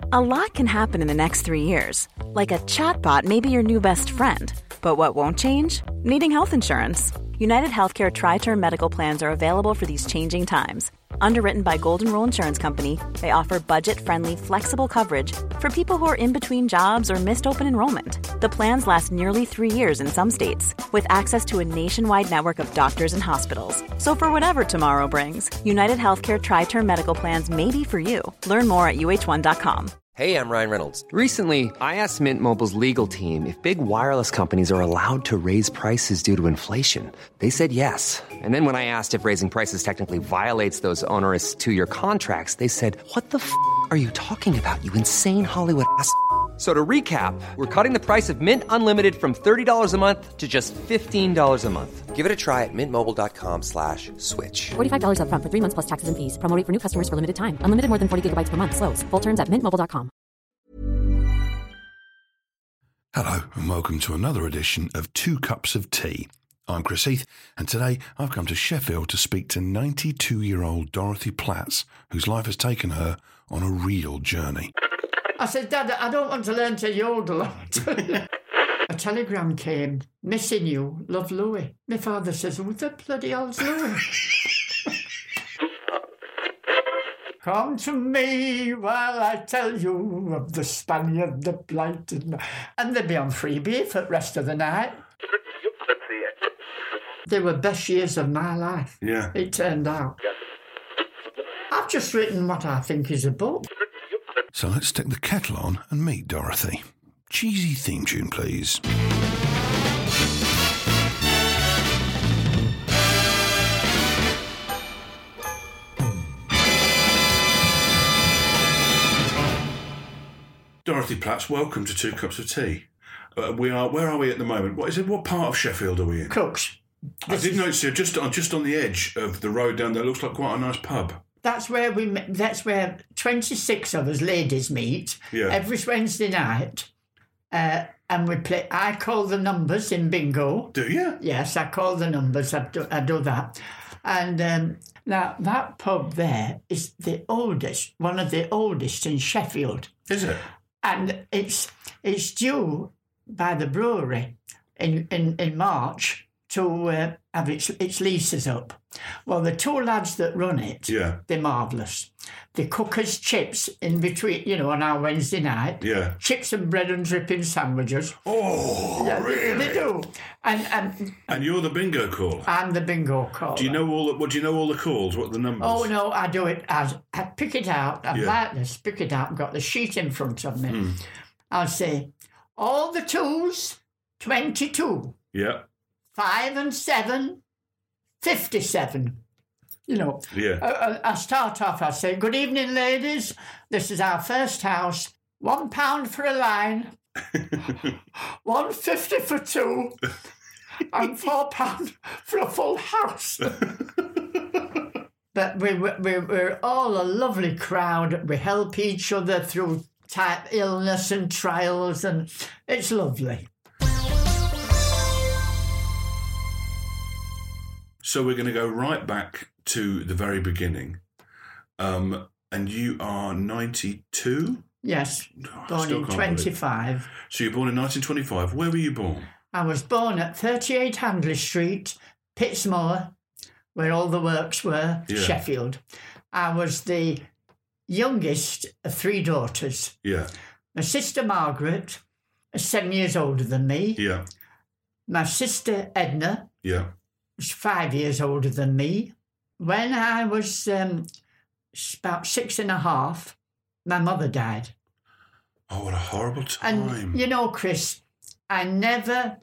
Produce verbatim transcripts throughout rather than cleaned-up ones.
A lot can happen in the next three years. Like a chatbot may be your new best friend. But what won't change? Needing health insurance. United Healthcare Tri-Term Medical Plans are available for these changing times. Underwritten by Golden Rule Insurance Company, they offer budget-friendly, flexible coverage for people who are in between jobs or missed open enrollment. The plans last nearly three years in some states, with access to a nationwide network of doctors and hospitals. So for whatever tomorrow brings, United Healthcare Tri-Term Medical Plans may be for you. Learn more at U H one dot com. Hey, I'm Ryan Reynolds. Recently, I asked Mint Mobile's legal team if big wireless companies are allowed to raise prices due to inflation. They said yes. And then when I asked if raising prices technically violates those onerous two-year contracts, they said, what the f*** are you talking about, you insane Hollywood ass f- So to recap, we're cutting the price of Mint Unlimited from thirty dollars a month to just fifteen dollars a month. Give it a try at mintmobile.com slash switch. forty-five dollars up front for three months plus taxes and fees. Promo rate for new customers for limited time. Unlimited more than forty gigabytes per month. Slows full terms at mint mobile dot com. Hello and welcome to another edition of Two Cups of Tea. I'm Chris Heath, and today I've come to Sheffield to speak to ninety-two-year-old Dorothy Platts, whose life has taken her on a real journey. I said, Dad, I don't want to learn to yodel. A telegram came, missing you, love Louis. My father says, who the bloody hell's Louis? Come to me while I tell you of the Spaniard, the blighted man. And they'd be on freebie for the rest of the night. They were best years of my life. Yeah. It turned out. I've just written what I think is a book. So let's stick the kettle on and meet Dorothy. Cheesy theme tune, please. Dorothy Platts, welcome to Two Cups of Tea. Uh, we are. Where are we at the moment? What is it? What part of Sheffield are we in? Cooks. I did notice you're just on just on the edge of the road down there. Looks like quite a nice pub. That's where we. That's where twenty-six of us ladies meet Yeah. every Wednesday night, uh, and we play. I call the numbers in bingo. Do you? Yes, I call the numbers. I do, I do that, and um, now that pub there is the oldest, one of the oldest in Sheffield, Is it? and it's it's due by the brewery in in, in March to uh, have its its leases up. Well, the two lads that run it, Yeah. they're marvellous. They cook us chips in between, you know, on our Wednesday night. Yeah. Chips and bread and dripping sandwiches. Oh, Yeah, they- really? They do. And, and And you're the bingo caller. I'm the bingo caller. Do you know all? The, what do you know all the calls? What are the numbers? Oh, no, I do it as I pick it out. I'm Yeah. like this, pick it out. I've got the sheet in front of me. Hmm. I'll say, all the twos, twenty-two. Yeah. Five and seven, fifty-seven. You know, Yeah. I, I start off, I say, good evening, ladies. This is our first house. One pound for a line, one fifty for two, and four pound for a full house. But we, we, we're all a lovely crowd. We help each other through type illness and trials, and it's lovely. So we're going to go right back to the very beginning. Um, and you are ninety-two? Yes, Oh, I born still in can't believe it. twenty-five. So you're born in nineteen twenty-five. Where were you born? I was born at thirty-eight Handley Street, Pittsmoor, where all the works were, Yeah. Sheffield. I was the youngest of three daughters. Yeah. My sister Margaret is seven years older than me. Yeah. My sister Edna Yeah. was five years older than me. When I was um, about six and a half, my mother died. Oh, what a horrible time. And, you know, Chris, I never...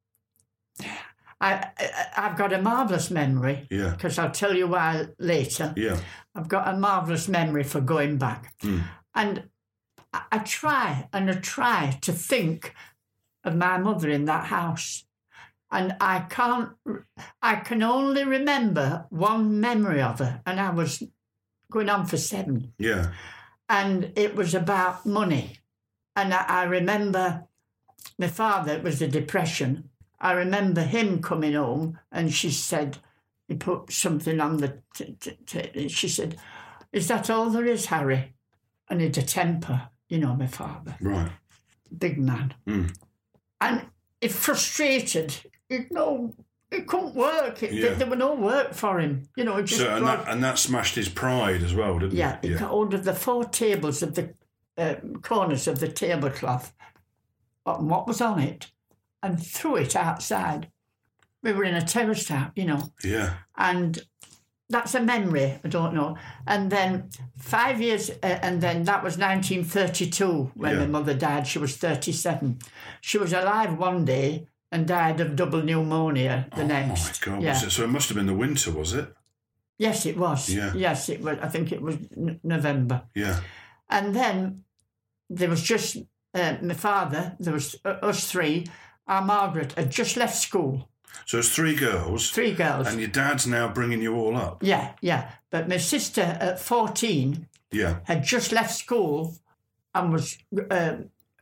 I, I, I've got a marvellous memory. Yeah. Because I'll tell you why later. Yeah. I've got a marvellous memory for going back. Mm. And I, I try and I try to think of my mother in that house. And I can't, I can only remember one memory of her. And I was going on for seven. Yeah. And it was about money. And I, I remember my father, it was the Depression. I remember him coming home and she said, he put something on the, t- t- t- she said, is that all there is, Harry? And he had a temper. you know, my father. Right. Big man. Mm. And it frustrated. It, no, it couldn't work. It, Yeah. there, there were no work for him. You know, it just... So, and brought- that, and that smashed his pride as well, didn't yeah, it? he got hold of the four tables of the uh, corners of the tablecloth, and what was on it, and threw it outside. We were in a terrace house, you know. Yeah. And that's a memory, I don't know. And then five years, uh, and then that was nineteen thirty-two when Yeah. my mother died. She was thirty-seven. She was alive one day and died of double pneumonia the oh, next. my God. Yeah. Was it, so it must have been the winter, was it? Yes, it was. Yeah. Yes, it was. I think it was n- November. Yeah. And then there was just uh, my father, there was uh, us three. Our Margaret had just left school. So it's three girls. Three girls. And your dad's now bringing you all up. Yeah, yeah. But my sister at fourteen Yeah. had just left school and was, uh,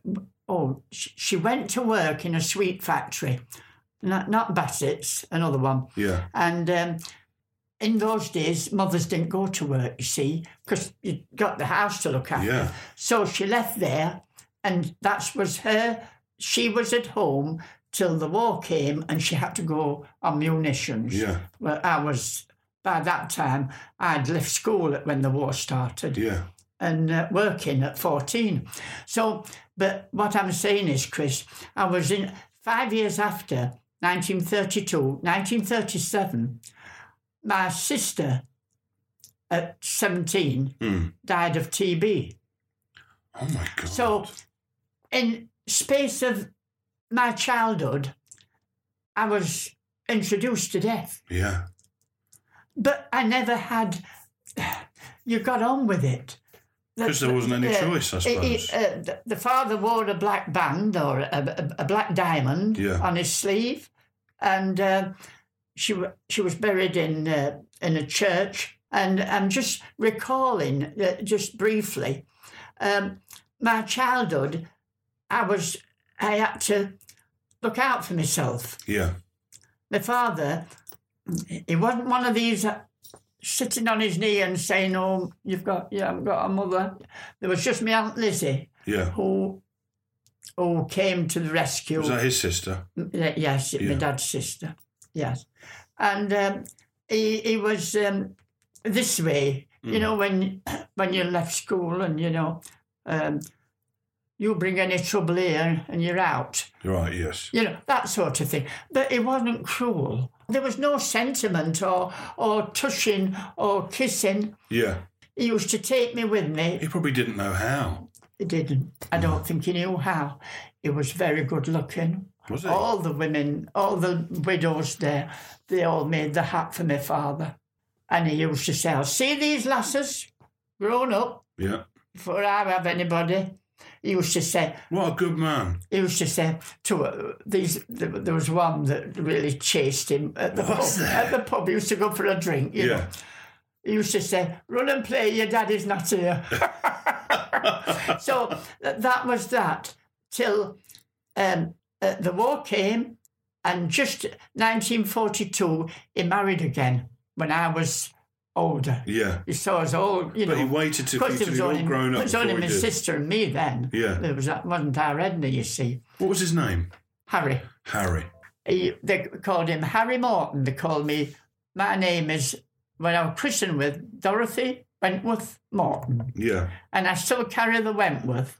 oh, she, she went to work in a sweet factory, not, not Bassett's, another one. Yeah. And um, in those days, mothers didn't go to work, you see, because you got the house to look after. Yeah. So she left there, and that was her. She was at home till the war came, and she had to go on munitions. Yeah. Well, I was, by that time, I'd left school when the war started. Yeah. And uh, working at fourteen. So, but what I'm saying is, Chris, I was in, five years after, nineteen thirty-two, nineteen thirty-seven, my sister at seventeen Mm. died of T B. Oh, my God. So, in space of my childhood, I was introduced to death. Yeah. But I never had, you got on with it. Because there wasn't any choice, I suppose. It, uh, the, the father wore a black band or a, a, a black diamond Yeah. on his sleeve, and uh, she wa- she was buried in uh, in a church. And I'm just recalling, uh, just briefly, um, my childhood. I was I had to look out for myself. Yeah. My father, he wasn't one of these uh, sitting on his knee and saying, "Oh, you've got, you haven't got a mother." There was just my Aunt Lizzie Yeah. who, who came to the rescue. Was that his sister? Yes, Yeah. my dad's sister. Yes, and um, he he was um, this way. You Mm. know, when when you left school and you know, um, you bring any trouble here and you're out. Right, yes. You know, that sort of thing. But it wasn't cruel. There was no sentiment or or touching or kissing. Yeah. He used to take me with me. He probably didn't know how. He didn't. I don't think he knew how. He was very good looking. Was he? All the women, all the widows there, they all made the hat for my father. And he used to say, "I'll see these lasses grown up Yeah. before I have anybody." He used to say, What a good man. He used to say to uh, these. There, there was one that really chased him at the Was pub. there? At the pub, he used to go for a drink. You know. Yeah. He used to say, "Run and play. Your daddy's not here." So th- that was that till um, uh, the war came, and just nineteen forty-two, he married again when I was older. Yeah. He saw us all, you But know. he waited till because you there till was you all only, grown up It was only before my he did. sister and me then. Yeah. There was, wasn't our Edna, you see. What was his name? Harry. Harry. He, they called him Harry Morton. They called me, my name is, when I was christened with, Dorothy Wentworth Morton. Yeah. And I still carry the Wentworth.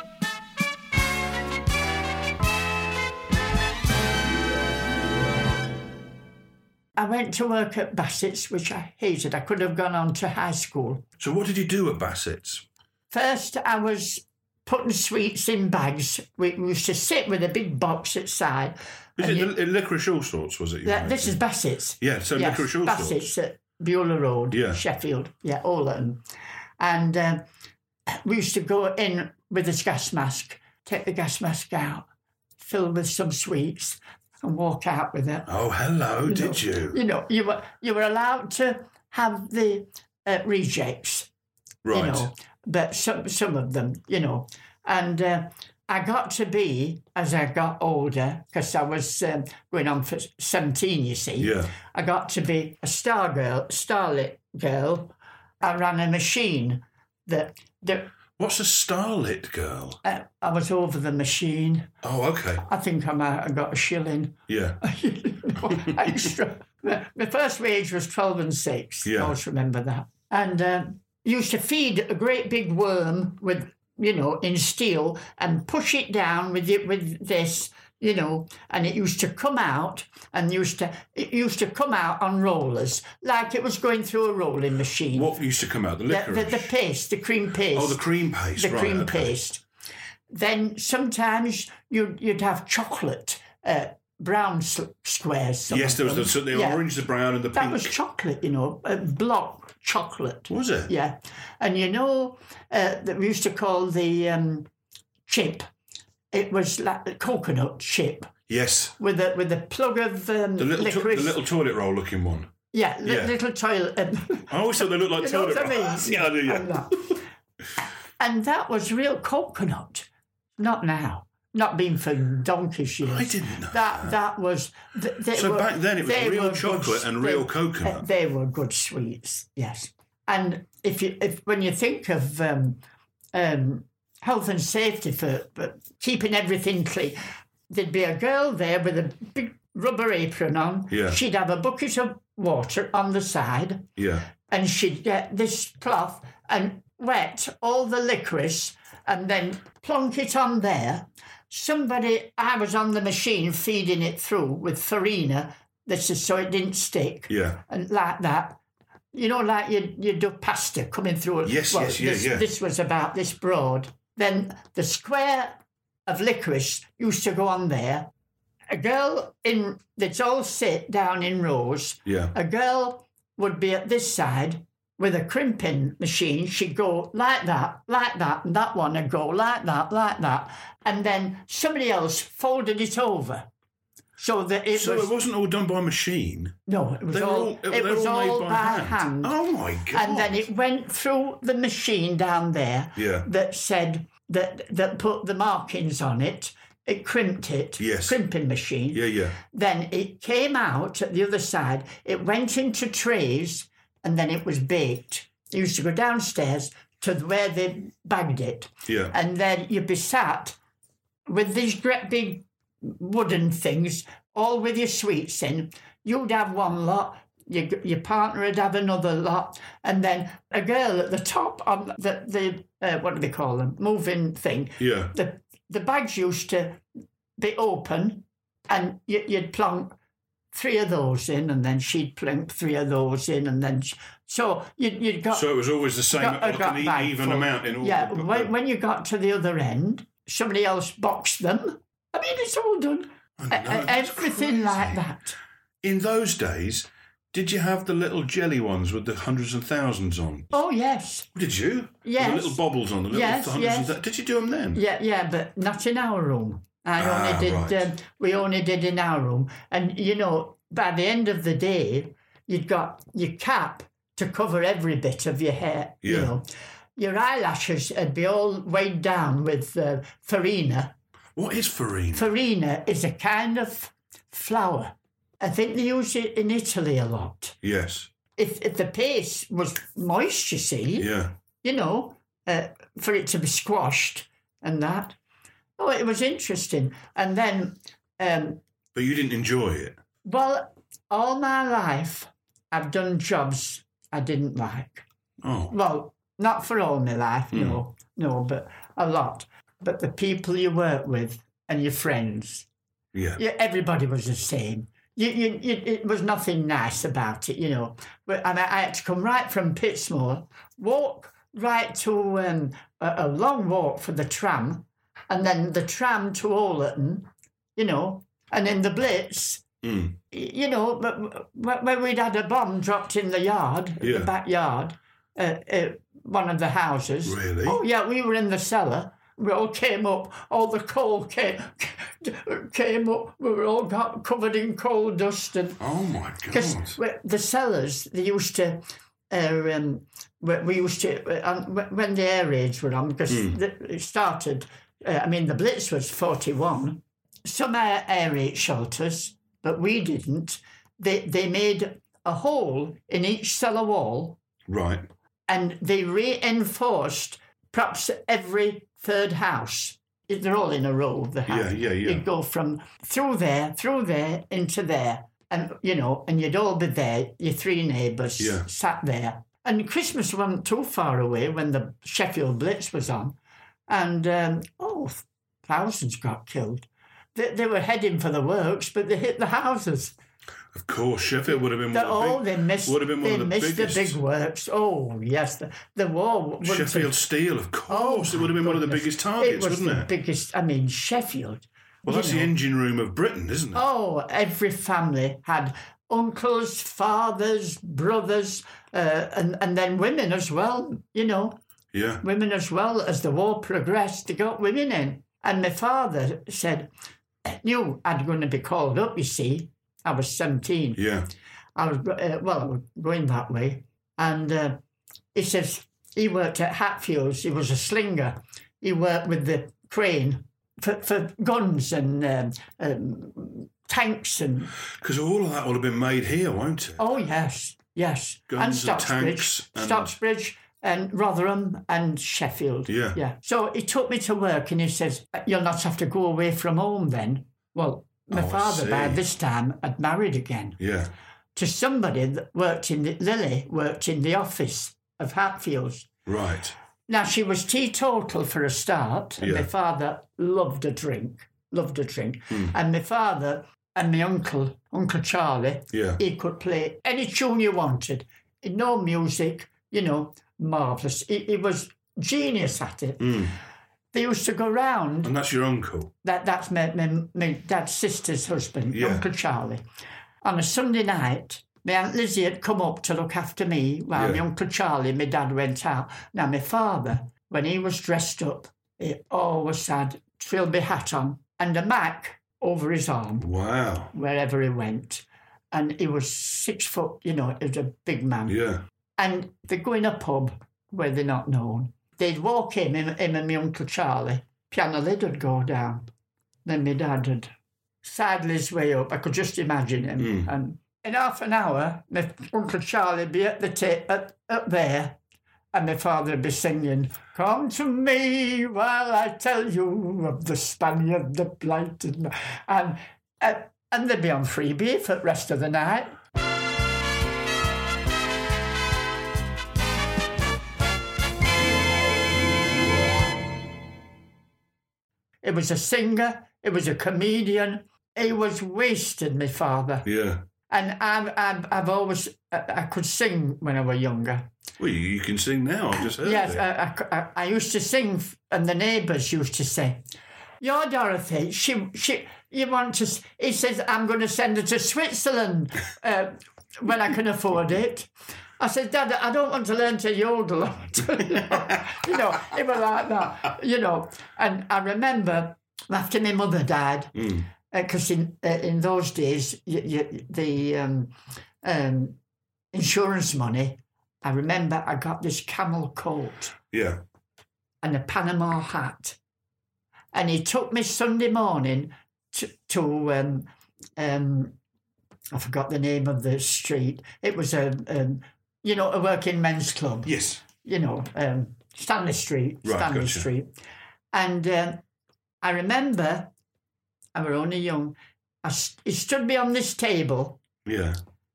I went to work at Bassett's, which I hated. I could have gone on to high school. So what did you do at Bassett's? First, I was putting sweets in bags. We we used to sit with a big box outside. Is and it you- the, licorice all sorts, was it? you Yeah, were this is making? Bassett's. Yeah, so Yes, licorice all Bassett's sorts. at Beulah Road, Yeah. Sheffield. Yeah, all of them. And uh, we used to go in with this gas mask, take the gas mask out, fill with some sweets, and walk out with it. Oh, hello, You did know, you? You know, you were you were allowed to have the uh, rejects, Right. you know, but some some of them, you know, and uh, I got to be, as I got older, because I was um, going on for seventeen, you see. Yeah. I got to be a star girl, starlit girl. I ran a machine that that What's a starlit girl? Uh, I was over the machine. Oh, okay. I think I might have got a shilling. Yeah. You know, extra. My first wage was twelve and six. Yeah. I always remember that. And um, used to feed a great big worm with, you know, in steel and push it down with it with this, you know, and it used to come out and used to it used to come out on rollers like it was going through a rolling machine. What used to come out? The The, licorice? the, the paste, the cream paste. Oh, the cream paste, The right, cream okay. paste. Then sometimes you'd, you'd have chocolate, uh, brown s- squares. some Yes, of there was the, them. so the Yeah. orange, the brown, and the That pink. was chocolate, you know, uh, block chocolate. Was it? Yeah. And you know, uh, that we used to call the um, chip, it was like a coconut chip Yes. with a, with a plug of um, The little, to- licorice. the little toilet roll looking one. yeah, li- yeah. little toilet. Um, I always thought they looked like you know toilet what I mean? rolls. Yeah, I do, And yeah. that. And that was real coconut. Not now. Not been for donkey's years. I didn't know that. That was. Th- they So were- back then it was they real were good chocolate and they- real coconut. uh, They were good sweets, yes. And if you, if when you think of um, um, health and safety for, for keeping everything clean, there'd be a girl there with a big rubber apron on. Yeah. She'd have a bucket of water on the side, Yeah. and she'd get this cloth and wet all the licorice and then plonk it on there. Somebody, I was on the machine feeding it through with farina, this is so it didn't stick, Yeah. and like that. You know, like you you do pasta coming through. Yes, well, yes, yeah, this, yeah. This was about this broad. Then the square of licorice used to go on there. A girl in that's all sit down in rows. Yeah. A girl would be at this side with a crimping machine. She'd go like that, like that, and that one would go like that, like that. And then somebody else folded it over. So that it So was... it wasn't all done by machine. No, it was They were all, all, it they were was all made all by, by hand. hand. Oh my god! And then it went through the machine down there Yeah. that said, that that put the markings on it. It crimped it. Yes. Crimping machine. Yeah, yeah. Then it came out at the other side. It went into trays and then it was baked. You used to go downstairs to where they bagged it. Yeah. And then you'd be sat with these great big wooden things, all with your sweets in. You'd have one lot, your, your partner would have another lot, and then a girl at the top on the, the uh, what do they call them, moving thing. Yeah. The, the bags used to be open, and you, you'd plonk three of those in, and then she'd plonk three of those in, and then... Sh- so you'd, you'd got... So it was always the same, got- like got an bag even full. amount in all. Yeah, the- when, when you got to the other end, somebody else boxed them. I mean, it's all done. I know, E- e- that's Everything like crazy. that. In those days, did you have the little jelly ones with the hundreds and thousands on? Oh, yes. Did you? Yes. With the little bobbles on the little Yes, hundreds yes. and thou- Did you do them then? Yeah, yeah, but not in our room. I Ah, only did, right. um, we only did in our room. And, you know, by the end of the day, you'd got your cap to cover every bit of your hair, you Yeah. know. Your eyelashes would be all weighed down with uh, farina. What is farina? Farina is a kind of flour. I think they use it in Italy a lot. Yes. If, if the paste was moist, you see, Yeah. you know, uh, for it to be squashed and that. Oh, it was interesting. And then, um, But you didn't enjoy it. well, all my life, I've done jobs I didn't like. Oh. Well, not for all my life, no, no, but a lot. But the people you work with and your friends, Yeah. yeah, everybody was the same. You, you, you, it was nothing nice about it, you know. But and I, I had to come right from Pittsmore, walk right to um, a, a long walk for the tram, and then the tram to Oleton, you know, and in the Blitz, Mm. y- you know, but w- when we'd had a bomb dropped in the yard, Yeah. the backyard, uh, uh, one of the houses. Really? Oh, yeah, we were in the cellar. We all came up, all the coal came, came up. We were all got covered in coal dust. And Oh my because god. the cellars, they used to, uh, um, we we used to, uh, when the air raids were on, because Hmm. it started, uh, I mean, the Blitz was forty-one. Some air, air raid shelters, but we didn't. They, they made a hole in each cellar wall, Right. and they reinforced perhaps every third house, they're all in a row, the house. Yeah, yeah, yeah. You'd go from through there, through there, into there. And, you know, and you'd all be there, your three neighbours Yeah. sat there. And Christmas wasn't too far away when the Sheffield Blitz was on. And, um, oh, thousands got killed. They, they were heading for the works, but they hit the houses. Of course, Sheffield would have been one The, of the oh, big, they missed, would have been one they of the missed biggest. the big works. Oh, yes. The, the war. wouldn't have- Sheffield Steel, of course. Oh, it would have been one of the goodness. biggest targets, it was wouldn't the it? biggest, I mean, Sheffield. Well, you that's the know. engine room of Britain, isn't it? Oh, every family had uncles, fathers, brothers, uh, and, and then women as well, you know. Yeah. Women as well. As the war progressed, they got women in. And my father said, knew I'd going to be called up, you see. I was seventeen. Yeah. I was, uh, well, I was going that way. And uh, he says, he worked at Hatfields. He was a slinger. He worked with the crane for, for guns and um, um, tanks and... Because all of that will have been made here, won't it? Oh, yes, yes. Guns and Stocksbridge, tanks and- Stocksbridge and Rotherham and Sheffield. Yeah. Yeah. So he took me to work and he says, you'll not have to go away from home then. Well, my Oh, I father by see. this time had married again Yeah. to somebody that worked in the, Lily worked in the office of Hatfields. Right. Now, she was teetotal for a start, and Yeah. my father loved a drink, loved a drink. Hmm. And my father and my uncle, Uncle Charlie, Yeah. he could play any tune you wanted. No music, you know, marvellous. He, he was genius at it. Mm. They used to go round, And that's your uncle? that, that's my, my, my dad's sister's husband, Yeah. Uncle Charlie. On a Sunday night, my Aunt Lizzie had come up to look after me while Yeah. my Uncle Charlie, my dad, went out. Now, my father, when he was dressed up, he always had Trilby hat on and a Mac over his arm Wow. wherever he went. And he was six foot, you know, he was a big man. Yeah. And they'd go in a pub where they're not known. They'd walk in, him, him and my Uncle Charlie. Piano lid would go down. Then my dad would sidle his way up. I could just imagine him. Mm. And in half an hour, my Uncle Charlie would be at the ta- up, up there, and my father would be singing, "Come to me while I tell you of the Spaniard, the blighted man." And, uh, and they'd be on freebie for the rest of the night. He was a singer. He was a comedian. He was wasted, my father. Yeah. And I've, I've, I've always, I, I could sing when I was younger. Well, you, you can sing now. I've just heard Yes, it. I, I, I used to sing, and the neighbours used to say, "Your Dorothy, she, she, you want to?" s-" He says, "I'm going to send her to Switzerland uh, when I can afford it." I said, "Dad, I don't want to learn to yodel." you know, you know, it was like that, you know. And I remember after my mother died, because Mm. in uh, in those days, you, you, the um, um, insurance money. I remember I got this camel coat Yeah. and a Panama hat, and he took me Sunday morning to, to um, um, I forgot the name of the street. It was a, um, you know, a working men's club. Yes. You know, um, Stanley Street, Right, Stanley gotcha. Street, and um, I remember I was only young. I, st- he stood me on this table, Yeah.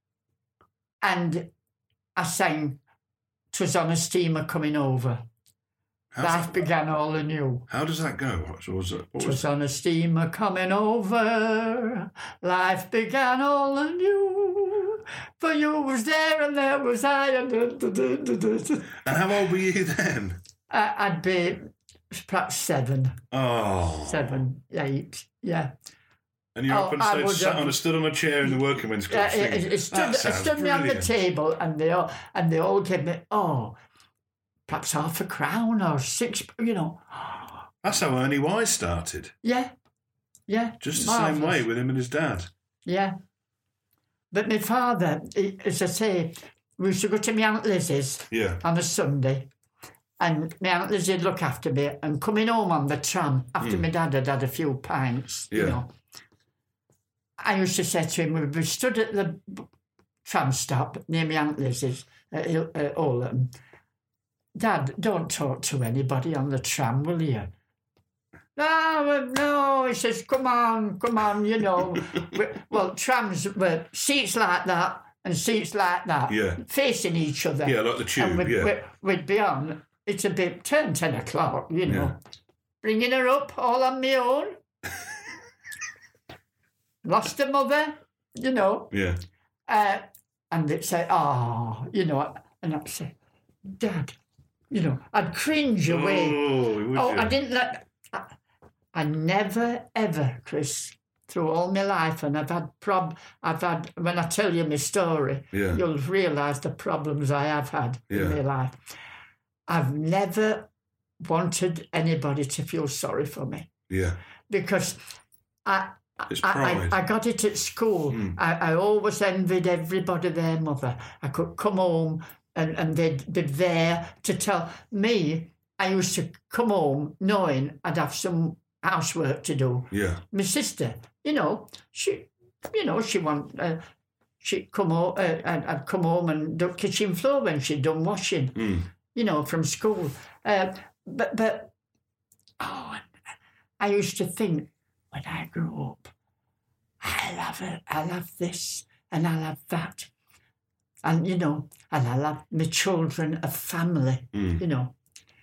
and I sang "'Twas on a Steamer Coming Over." How's Life that- began all anew. How does that go? What was it? What was "'Twas on a steamer coming over. Life began all anew. For you was there and there was I. And da, da, da, da, da. And how old were you then? I- I'd be perhaps seven, Oh. seven, eight. Yeah. And you're Oh, up on I stage, would, sat um, on a, stood on a chair in the working men's club. Uh, it, singing. it stood, That it sounds stood me on the brilliant. table, and they all and they all gave me oh, perhaps half a crown or six. You know, That's how Ernie Wise started. yeah, yeah. Just the same marvellous. way with him and his dad. Yeah. But my father, he, as I say, we used to go to my Aunt Lizzie's Yeah. on a Sunday, and my Aunt Lizzie would look after me, and coming home on the tram after my dad had had a few pints, you Hmm. Yeah. know, I used to say to him, we'd be stood at the b- tram stop near my Aunt Lizzie's at Il- uh, Oldham, Dad, don't talk to anybody on the tram, will you? No, no, he says, come on, come on, you know. Well, trams were seats like that and seats like that, yeah. facing each other. Yeah, like the tube, and we'd, yeah. We'd, we'd be on, it's a bit, turn ten o'clock, you know. Yeah. Bringing her up all on my own. Lost her mother, you know. Yeah. Uh, and they'd say, oh, you know, and I'd say, Dad, you know, I'd cringe away. Oh, oh you? I didn't let... I, I never, ever, Chris, through all my life, and I've had prob, I've had, when I tell you my story, yeah. you'll realise the problems I have had yeah. in my life. I've never wanted anybody to feel sorry for me. Yeah. Because I, it's I, pride. I, I got it at school. Mm. I, I always envied everybody their mother. I could come home and, and they'd be there to tell me. I used to come home knowing I'd have some housework to do. Yeah. My sister, you know, she, you know, she want, uh, she'd come home, uh, I'd, I'd come home and do kitchen floor when she'd done washing, mm. you know, from school. Uh, but, but, oh, I used to think when I grew up, I'll have it, I'll have this and I'll have that. And, you know, and I'll have my children, a family, mm. you know.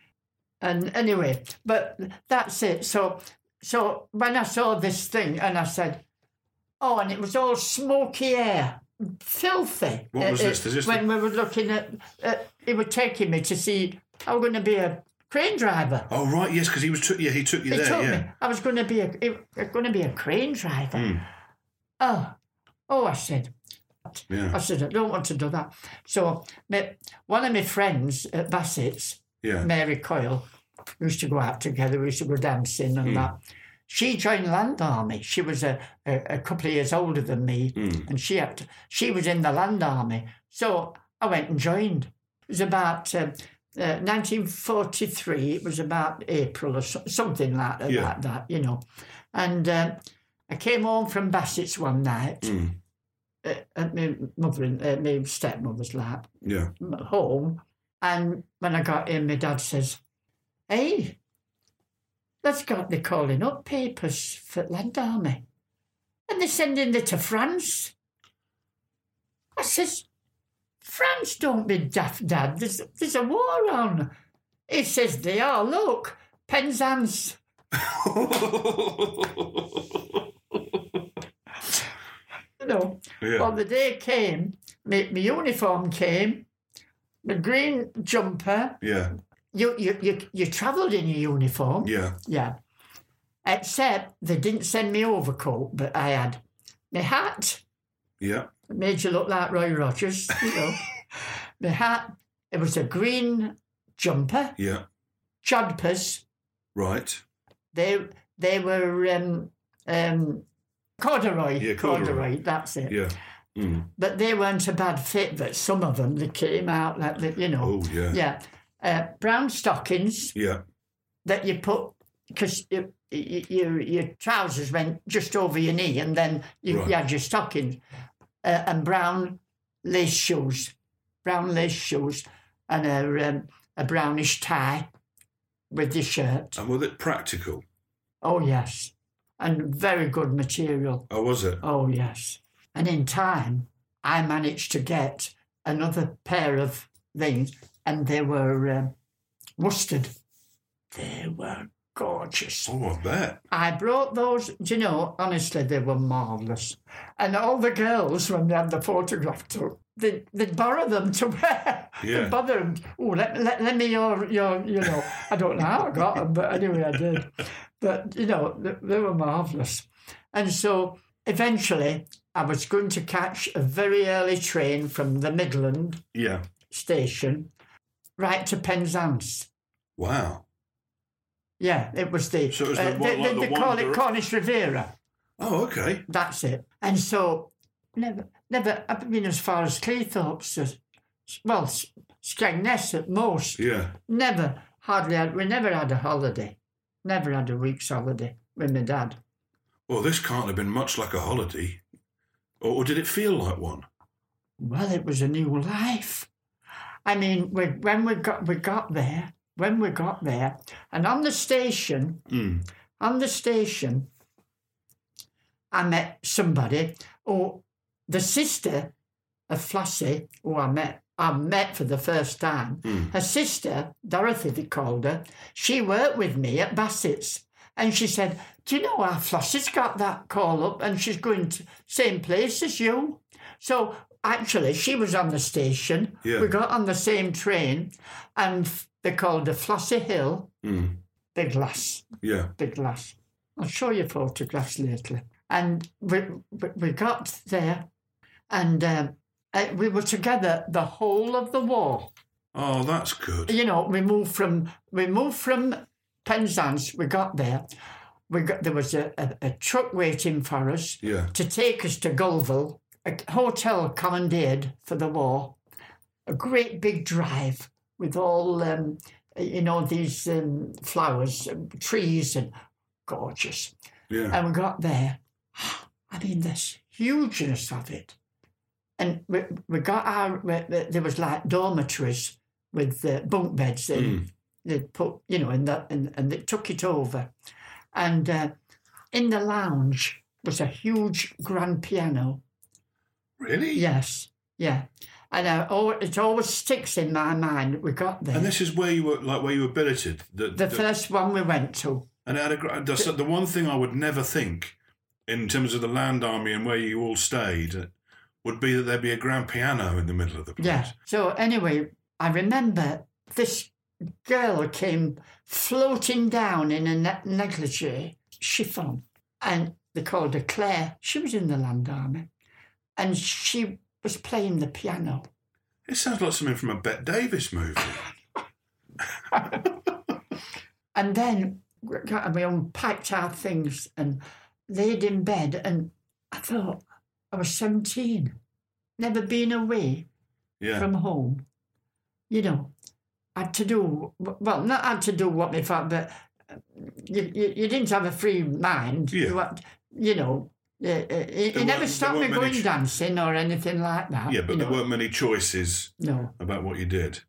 And anyway, but that's it. So so when I saw this thing and I said, oh, and it was all smoky air, filthy. What was uh, this? Is this when the... we were looking at, uh, he was taking me to see, I was going to be a crane driver. Oh, right, yes, because he was, t- yeah, he took you he there, took yeah. Me. I was going to be a, going to be a crane driver. Mm. Oh, oh, I said, yeah. I said, I don't want to do that. So my, one of my friends at Bassett's, yeah. Mary Coyle, we used to go out together, we used to go dancing and mm. that. She joined the Land Army. She was a, a, a couple of years older than me, mm. and she had to, she was in the Land Army. So I went and joined. It was about uh, uh, nineteen forty-three, it was about April or so, something like, yeah. like that, you know. And uh, I came home from Bassett's one night, mm. uh, at my mother, uh, my stepmother's lap, yeah. home. And when I got in, my dad says, hey, that's got the calling up papers for Land Army. And they're sending it to France. I says, France, don't be daft, Dad. There's, there's a war on. He says, they are. Look, Penzance. You know, yeah. well, the day came, my, my uniform came, my green jumper. Yeah. You you you you travelled in your uniform. Yeah. Yeah. Except they didn't send me overcoat, but I had my hat. Yeah. It made you look like Roy Rogers, you know. My hat, it was a green jumper. Yeah. Jodhpurs. Right. They they were um, um, corduroy. Yeah, corduroy. corduroy. That's it. Yeah. Mm. But they weren't a bad fit, but some of them, they came out like, the, you know. Oh, yeah. Yeah. Uh, brown stockings. Yeah. That you put, because you, you, you, your trousers went just over your knee and then you, right. you had your stockings. Uh, and brown lace shoes. Brown lace shoes and a, um, a brownish tie with your shirt. And was it practical? Oh, yes. And very good material. Oh, was it? Oh, yes. And in time, I managed to get another pair of things, and they were um, worsted. They were gorgeous. Oh, I bet. I brought those, do you know, honestly, they were marvellous. And all the girls, when they had the photograph took, they, they'd borrow them to wear. Yeah. They'd bother them. Oh, let, let, let me your, your, you know, I don't know how I got them, but anyway, I did. But, you know, they, they were marvellous. And so eventually I was going to catch a very early train from the Midland yeah. station right to Penzance. Wow. Yeah, it was the, so it was uh, the, what, they, like they, the they call it Wander- Cornish Riviera. Oh, okay. That's it. And so, never, never, I've been as far as Cleethorpes, as, well, Skegness at most. Yeah. Never, hardly had, we never had a holiday. Never had a week's holiday with my dad. Well, this can't have been much like a holiday. Or, or did it feel like one? Well, it was a new life. I mean, we, when we got we got there, when we got there, and on the station, Mm. on the station, I met somebody, or the sister of Flossie, who I met, I met for the first time. Mm. Her sister, Dorothy, they called her, she worked with me at Bassett's. And she said, do you know how Flossie's got that call up and she's going to same place as you? So actually, she was on the station. Yeah. We got on the same train and they called her Flossie Hill. Mm. Big lass, Yeah. big lass. I'll show you photographs later. And we, we, we got there and um, uh, we were together the whole of the war. Oh, that's good. You know, we moved from we moved from Penzance. We got there. We got there was a, a, a truck waiting for us Yeah. to take us to Gulville, a hotel commandeered for the war. A great big drive with all um, you know these um, flowers, um, trees, and gorgeous. Yeah. And we got there. I mean, this hugeness of it. And we, we got our, we, there was like dormitories with uh, bunk beds in. Mm. They put, you know, in that, and, and they took it over. And uh, in the lounge was a huge grand piano. Really? Yes, yeah. And uh, oh, it always sticks in my mind. We got there. And this is where you were, like, where you were billeted. The, the, the first one we went to. And it had a, gra- that's the one thing I would never think, in terms of the Land Army and where you all stayed, would be that there'd be a grand piano in the middle of the place. Yeah. So anyway, I remember this girl came floating down in a ne- negligee, chiffon, and they called her Claire. She was in the Land Army, and she was playing the piano. It sounds like something from a Bette Davis movie. And then we unpacked our things and laid in bed, and I thought, I was seventeen, never been away Yeah. from home. You know, had to do, well, not had to do what we thought, but you, you, you didn't have a free mind. Yeah. You, had, you know, uh, uh, it, There it never weren't- stopped there me weren't many going ch- dancing or anything like that. Yeah, but you there know. weren't many choices No. about what you did.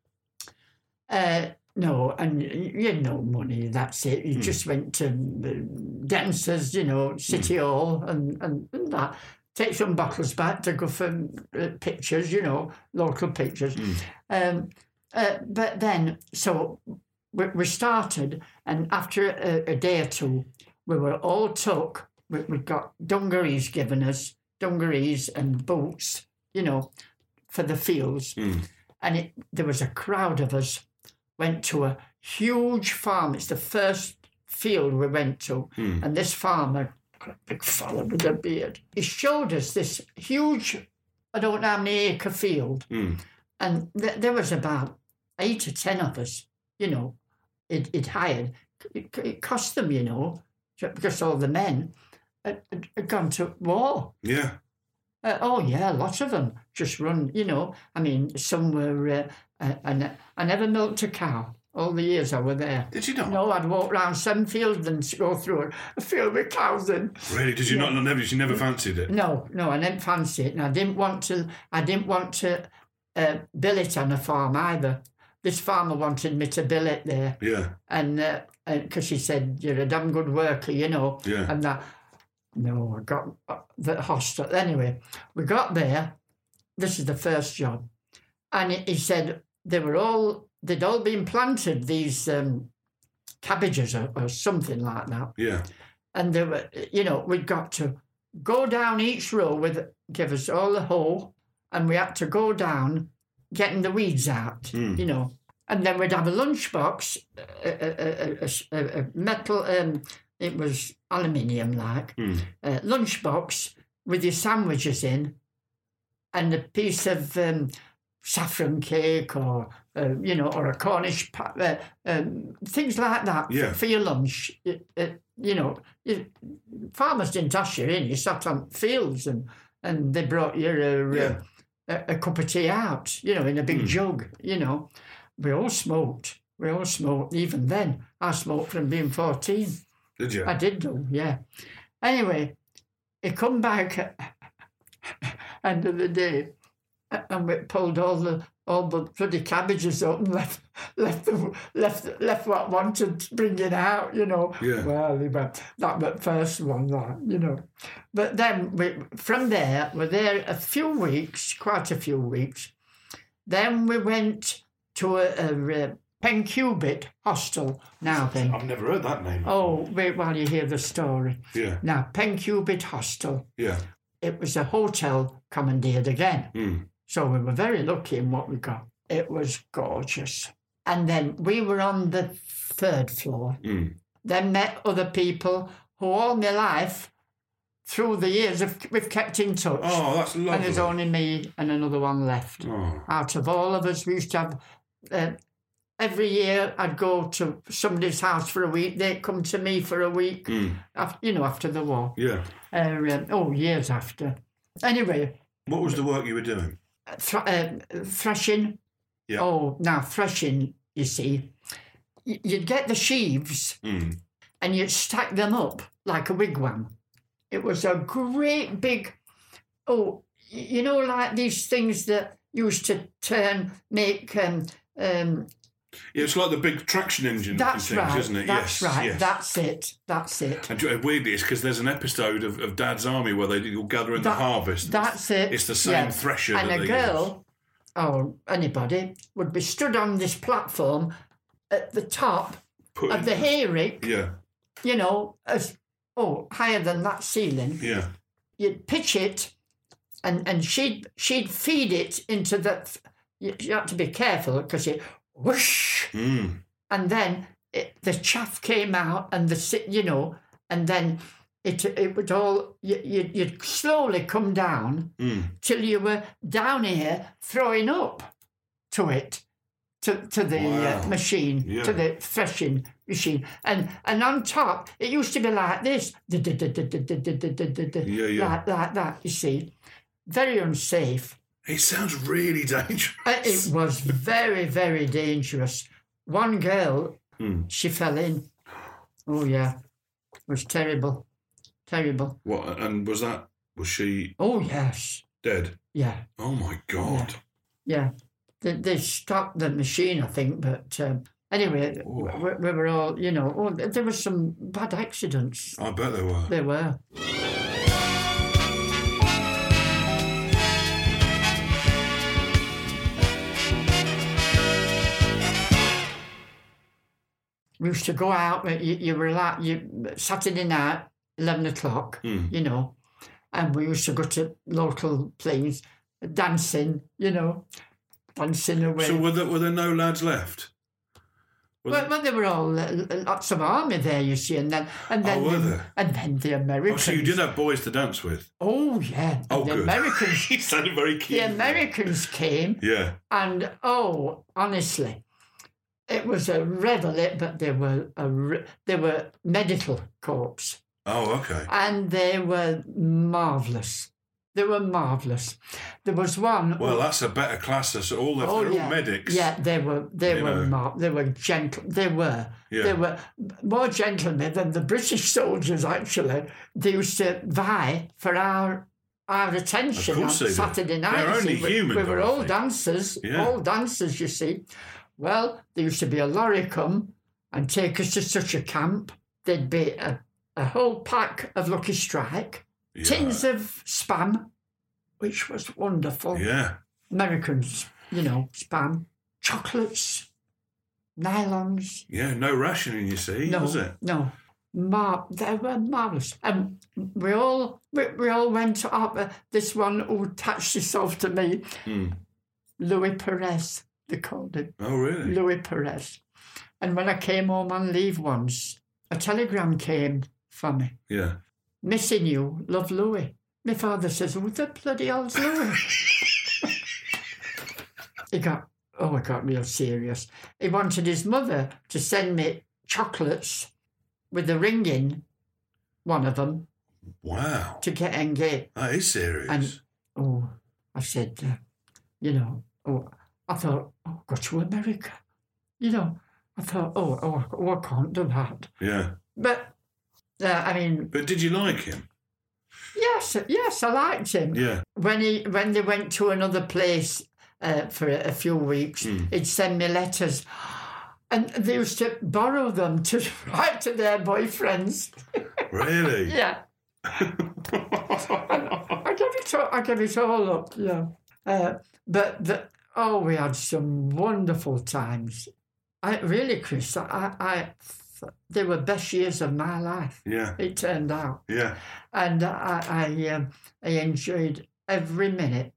Uh, no, and you had no money, that's it. You Hmm. just went to uh, dancers, you know, City Hall and, and, and that. Take some bottles back to go for uh, pictures, you know, local pictures. Hmm. Um, uh, but then, so we, we started, and after a, a day or two, we were all took. We, we got dungarees given us, dungarees and boots, you know, for the fields. Mm. And it, there was a crowd of us, went to a huge farm. It's the first field we went to. Mm. And this farmer, a big fella with a beard, he showed us this huge, I don't know how many acre field. Mm. And th- there was about eight or ten of us, you know, it, it hired. It, it cost them, you know, because all the men had, had, had gone to war. Yeah. Uh, oh, yeah, lots of them just run, you know. I mean, some were, uh, uh, and I never milked a cow all the years I were there. Did you not? No, I'd walk round seven fields and go through a field with cows in. Really? Did you Yeah. not? Never. You never fancied it. No, no, I didn't fancy it, and I didn't want to. I didn't want to uh, billet on a farm either. This farmer wanted me to billet there, Yeah. and because uh, he said you're a damn good worker, you know. Yeah. And that. No, I got uh, the hostel. Anyway, we got there. This is the first job, and he, he said they were all they'd all been planted, these um, cabbages or, or something like that. Yeah. And they were, you know, we'd got to go down each row with, give us all the hoe, and we had to go down getting the weeds out, Mm. you know. And then we'd have a lunchbox, a, a, a, a, a metal, um, it was aluminium like, Mm. uh, lunchbox with your sandwiches in, and a piece of um, saffron cake or, uh, you know, or a Cornish, pa- uh, um, things like that Yeah. for, for your lunch. It, it, you know, it, farmers didn't ask you in. You sat on fields and, and they brought you a, Yeah. a, a cup of tea out, you know, in a big Mm. jug, you know. We all smoked. We all smoked. Even then, I smoked from being fourteen. Did you? I did do, yeah. Anyway, he come back at end of the day and we pulled all the all the bloody cabbages up and left, left, the, left, left what wanted bringing out, you know. Yeah. Well, he went, that was the first one, that, you know. But then we, from there, we're there a few weeks, quite a few weeks. Then we went to a, a, a Pencubit hostel. Now then. I've never heard that name. Oh, wait while you hear the story. Yeah. Now, Pencubit Hostel. Yeah. It was a hotel commandeered again. Mm. So we were very lucky in what we got. It was gorgeous. And then we were on the third floor. Mm. Then met other people who all my life, through the years, have, we've kept in touch. Oh, that's lovely. And there's only me and another one left. Oh. Out of all of us, we used to have... Uh, every year I'd go to somebody's house for a week. They'd come to me for a week, Mm. after, you know, after the war. Yeah. Uh, um, oh, years after. Anyway. What was the work you were doing? Thr- uh, threshing. Yeah. Oh, now threshing, you see, y- you'd get the sheaves Mm. and you'd stack them up like a wigwam. It was a great big, oh, y- you know, like these things that used to turn, make... Um, um, Yeah, it's like the big traction engine That's things, right. isn't it? That's yes, right. yes. That's it. That's it. And weirdly, it's because there's an episode of, of Dad's Army where they all gather in That- the harvest. That's it. It's the same yeah. thresher And that a they girl, or anybody, would be stood on this platform at the top Put of in- the hay rick, Yeah, you know, as oh higher than that ceiling. yeah. You'd pitch it, and and she'd she'd feed it into the. You, you had to be careful because it whoosh, Mm. and then it, the chaff came out, and the si- you know, and then it it would all you, you you'd slowly come down Mm. till you were down here throwing up to it, to to the Wow. uh, machine, Yeah. to the threshing machine, and and on top it used to be like this, Yeah, yeah. like like that. You see, very unsafe. It sounds really dangerous. Uh, It was very, very dangerous. One girl, Hmm. she fell in. Oh, yeah. It was terrible. Terrible. What? And was that? Was she Oh, yes. dead? Yeah, Oh my God! yeah. They, they stopped the machine, I think, but um, anyway, Oh. we, we were all, you know, oh, there were some bad accidents. I bet they were. There were. We used to go out, you, you were like, you, Saturday night, eleven o'clock, Mm. you know, and we used to go to local places, dancing, you know, dancing away. So were there, were there no lads left? Was well, it- well, there were all uh, lots of army there, you see, and then and then Oh, were the, there? and then the oh, Americans. so you did have boys to dance with? Oh yeah, and Oh, the good. Americans. You sounded very the keen. Americans came, Yeah. and oh, honestly, it was a revel. But they were a re- they were medical corps. Oh, okay. And they were marvellous. They were marvellous. There was one. Well, that's a better class. So all the, oh, they're yeah. all medics. Yeah, they were. They You were. know. Mar- they were gentle. They were. Yeah. They were more gentlemen than the British soldiers. Actually, they used to vie for our our attention Of on course they did. Saturday night. They're you only see. We- human, We, were though, I all think. dancers. Yeah. All dancers. You see. Well, there used to be a lorry come and take us to such a camp. There'd be a, a whole pack of Lucky Strike, Yeah. tins of Spam, which was wonderful. Yeah. Americans, you know, Spam, chocolates, nylons. Yeah. No rationing, you see, No, was it? no, Mar- they were marvellous. And we all we, we all went up. Uh, this one who attached himself to me, Mm. Louis Perez, they called him. Oh, really? Louis Perez. And when I came home on leave once, a telegram came for me. Yeah. Missing you, love Louis. My father says, who the bloody hell's Louis? he got, oh, it got real serious. He wanted his mother to send me chocolates with a ring in, one of them, Wow. to get engaged. That is serious. And, oh, I said, uh, you know, oh, I thought, oh, go to America. You know, I thought, oh, oh, oh I can't do that. yeah. But, uh, I mean, But did you like him? yes, yes, I liked him. Yeah. When he when they went to another place uh, for a, a few weeks. Mm. He'd send me letters. And they used to borrow them to write to their boyfriends. Really? Yeah. I gave it all, I gave it all up, yeah. Uh, but, the, oh, we had some wonderful times. I really, Chris, I, I, they were best years of my life. Yeah. It turned out. Yeah. And I, I, um, I enjoyed every minute.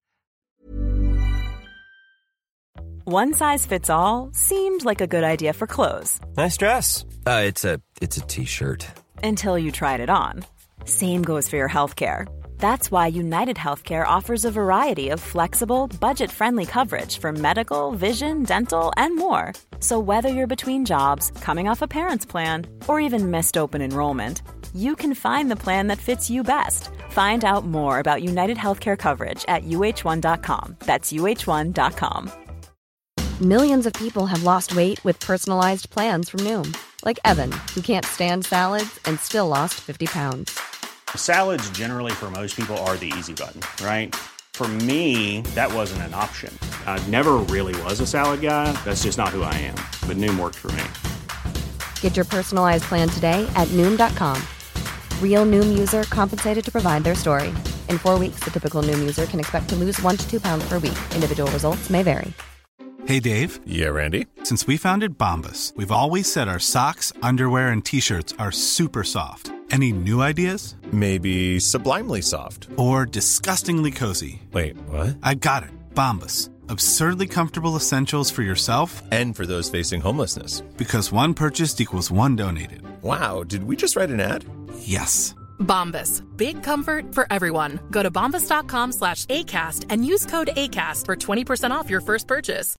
One size fits all seemed like a good idea for clothes. Nice dress. Uh, it's a it's a t-shirt. Until you tried it on. Same goes for your healthcare. That's why United Healthcare offers a variety of flexible, budget-friendly coverage for medical, vision, dental, and more. So whether you're between jobs, coming off a parent's plan, or even missed open enrollment, you can find the plan that fits you best. Find out more about United Healthcare coverage at U H one dot com. That's U H one dot com. Millions of people have lost weight with personalized plans from Noom. Like Evan, who can't stand salads and still lost fifty pounds. Salads generally for most people are the easy button, right? For me, that wasn't an option. I never really was a salad guy. That's just not who I am. But Noom worked for me. Get your personalized plan today at Noom dot com. Real Noom user compensated to provide their story. In four weeks, the typical Noom user can expect to lose one to two pounds per week. Individual results may vary. Hey, Dave. Yeah, Randy. Since we founded Bombas, we've always said our socks, underwear, and T-shirts are super soft. Any new ideas? Maybe sublimely soft. Or disgustingly cozy. Wait, what? I got it. Bombas. Absurdly comfortable essentials for yourself and for those facing homelessness. Because one purchased equals one donated. Wow, did we just write an ad? Yes. Bombas. Big comfort for everyone. Go to bombas dot com slash ACAST and use code ACAST for twenty percent off your first purchase.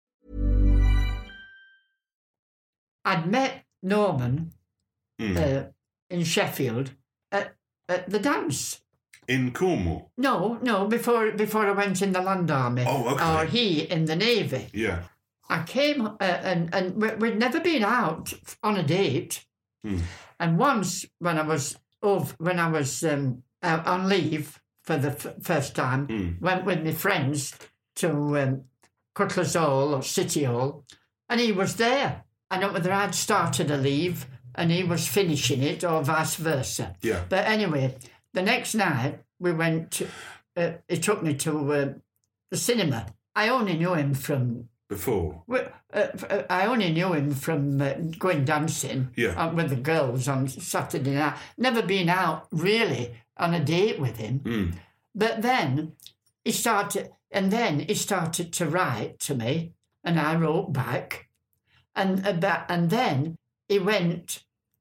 I'd met Norman Mm. uh, in Sheffield at, at the dance. In Cornwall? No, no, before before I went in the Land Army. Oh, okay. Or he in the Navy. Yeah. I came uh, and, and we- we'd never been out on a date. Mm. And once when I was over, when I was um, out on leave for the f- first time, Mm. went with my friends to um, Cutler's Hall or City Hall, and he was there. I don't know whether I'd started a leave and he was finishing it or vice versa. Yeah. But anyway, the next night we went, to, uh, he took me to uh, the cinema. I only knew him from... Before? Well, uh, I only knew him from uh, going dancing Yeah. uh, with the girls on Saturday night. Never been out really on a date with him. Mm. But then he started, and then he started to write to me, and I wrote back. And about, and then he went,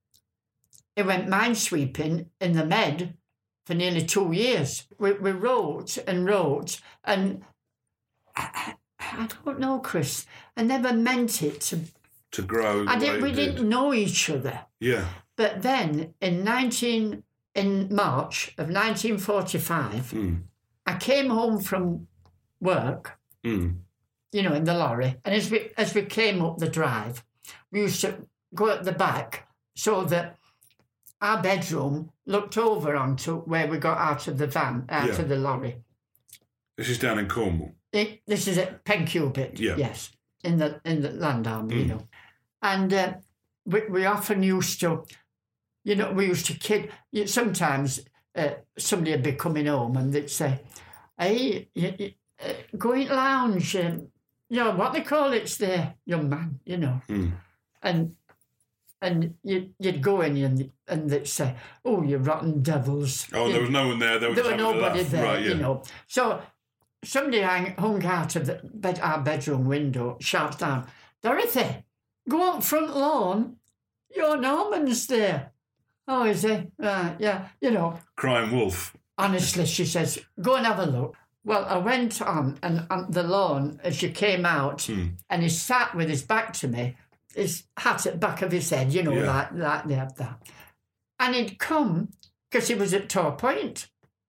he went minesweeping in the Med for nearly two years. We, we wrote and wrote, and I, I don't know, Chris. I never meant it to. To grow. I the didn't. way We it didn't did. know each other. Yeah. But then in nineteen in March of nineteen forty-five, Mm. I came home from work. Mm. You know, in the lorry. And as we as we came up the drive, we used to go at the back so that our bedroom looked over onto where we got out of the van, out Yeah. of the lorry. This is down in Cornwall. It, this is at Pencubit, Yeah. yes, in the in the Land Army, you Mm. know. And uh, we, we often used to, you know, we used to kid. you- Sometimes uh, somebody would be coming home and they'd say, "Hey, you, you, uh, go in lounge, and you know what they call it's there, young man, you know." Mm. And and you, you'd go in and and they'd say, "Oh, you rotten devils." Oh, You there was no one there. There was there just were having a nobody laugh. there, Right, yeah. you know. So somebody hung, hung out of the bed, our bedroom window, shouts down, "Dorothy, go out front lawn. Your Norman's there." "Oh, is he? Uh, yeah, you know." Crying wolf. Honestly, she says, "Go and have a look." Well, I went on, and on the lawn, as she came out, Mm. and he sat with his back to me, his hat at the back of his head, you know, Yeah. like, like they have that. And he'd come, because he was at Tor Point.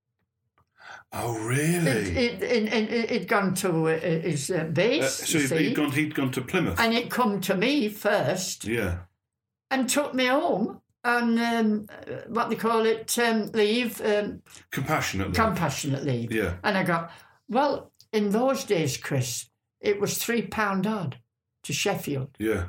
Oh, really? It, it, it, it, it'd gone to uh, his uh, Uh, base, so you he'd, see, he'd gone. He'd gone to Plymouth. and it come to me first Yeah. and took me home on um, uh, what they call it, um, leave, um, Compassionate. love. compassionate leave. Yeah. And I got, well, in those days, Chris, it was three pound odd to Sheffield. Yeah.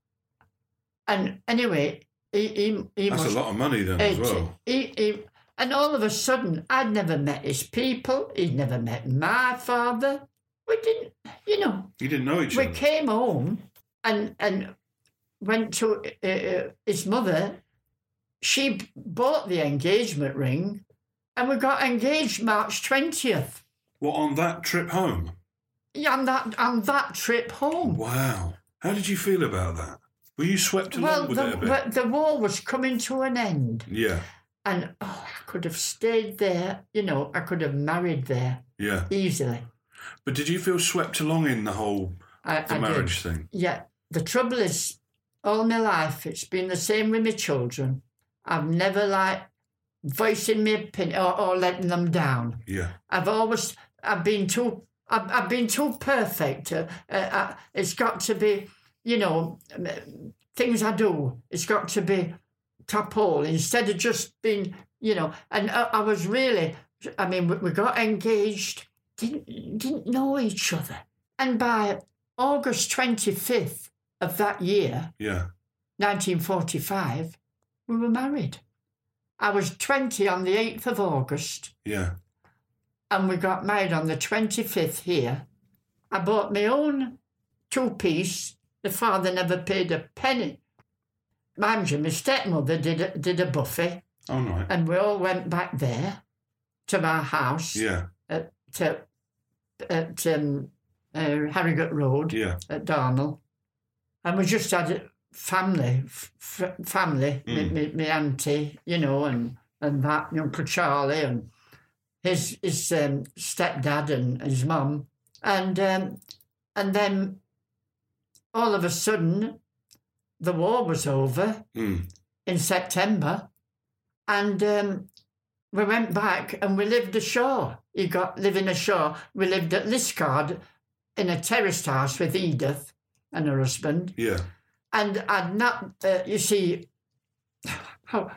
And anyway, he, he, he That's must, a lot of money then it, as well. He, he, and all of a sudden, I'd never met his people. He'd never met my father. We didn't, you know. You didn't know each we other. We came home and and went to uh, uh, his mother. She bought the engagement ring, and we got engaged March twentieth. What, on that trip home? Yeah, on that on that trip home. Wow. How did you feel about that? Were you swept along well, with the, it a bit? the war was coming to an end. Yeah. And oh, I could have stayed there. You know, I could have married there. Yeah. Easily. But did you feel swept along in the whole I, the I marriage did. thing? Yeah. The trouble is, all my life, it's been the same with my children. I've never, like, voicing my opinion or, or letting them down. Yeah. I've always, I've been too, I've, I've been too perfect. Uh, uh, it's got to be, you know, things I do, it's got to be top hole instead of just being, you know, and I, I was really, I mean, we, we got engaged, didn't, didn't know each other. And by August twenty-fifth of that year, yeah, nineteen forty-five, we were married. I was twenty on the eighth of August. Yeah. And we got married on the twenty-fifth here. I bought my own two-piece. The father never paid a penny. Mind you, my stepmother did a, did a buffet. Oh, no. And we all went back there to my house. Yeah. At, to, at um, uh, Harrogate Road. Yeah. At Darnell. And we just had a family, f- family, Mm. my, my, my auntie, you know, and, and that, and Uncle Charlie, and his his um, stepdad and his mum. And, um, and then all of a sudden, the war was over mm. in September, and um, we went back and we lived ashore. He got living ashore. We lived at Liscard in a terraced house with Edith and her husband. Yeah. And I'd not, uh, you see, how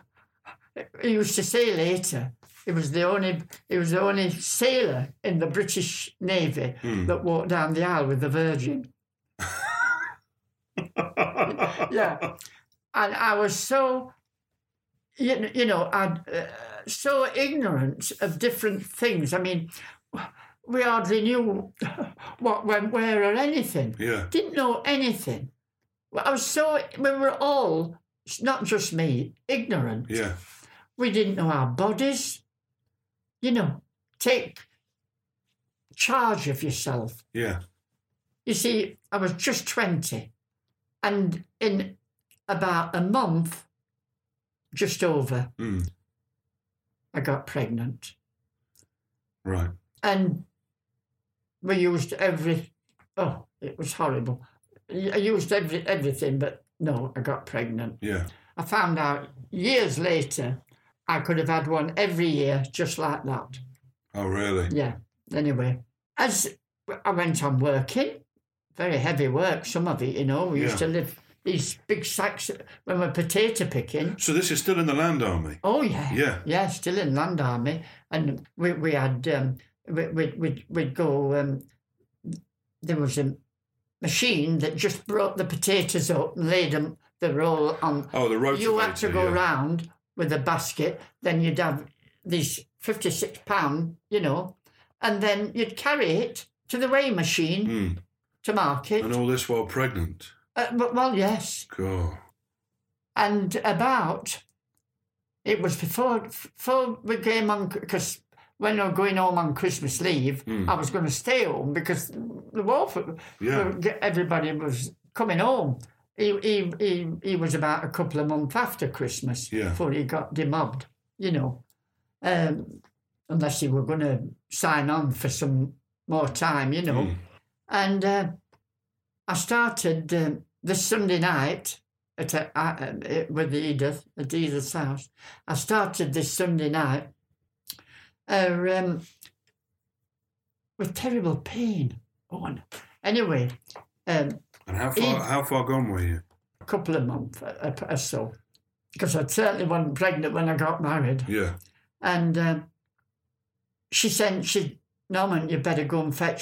he used to say later, he was the only he was the only sailor in the British Navy mm. that walked down the aisle with the Virgin. Yeah, and I was so, you, you know, I'd, uh, so ignorant of different things. I mean, we hardly knew what went where or anything. Yeah. Didn't know anything. Well, I was so, we were all, it's not just me, ignorant. Yeah. We didn't know our bodies. You know, take charge of yourself. Yeah. You see, I was just twenty. And in about a month, just over, mm. I got pregnant. Right. And we used every, oh, it was horrible. I used every everything, but no, I got pregnant. Yeah. I found out years later I could have had one every year just like that. Oh, really? Yeah. Anyway, as I went on working, very heavy work, some of it, you know. We yeah. used to live these big sacks when we're potato picking. So this is still in the Land Army? Oh, yeah. Yeah. Yeah, still in Land Army. And we, we had, um, we, we'd, we'd, we'd go, um, there was a machine that just brought the potatoes up and laid them, the roll on. Oh, the rotavator. You had to go yeah. round with a basket, then you'd have these fifty-six pound, you know, and then you'd carry it to the weighing machine mm. to market. And all this while pregnant? Uh, but, well, yes. God. And about, it was before, before we came on, because when we were going home on Christmas leave, mm. I was going to stay home because the war, for, yeah. everybody was coming home. He, he he he was about a couple of months after Christmas yeah. before he got demobbed, you know, um, unless he were going to sign on for some more time, you know. Mm. And uh, I started uh, this Sunday night at a, uh, with Edith, at Edith's house. I started this Sunday night uh, um, with terrible pain. Oh, no. Anyway... Um, And how far he, how far gone were you? A couple of months or so. Because I certainly wasn't pregnant when I got married. Yeah. And um, she said, she, Norman, you better go and fetch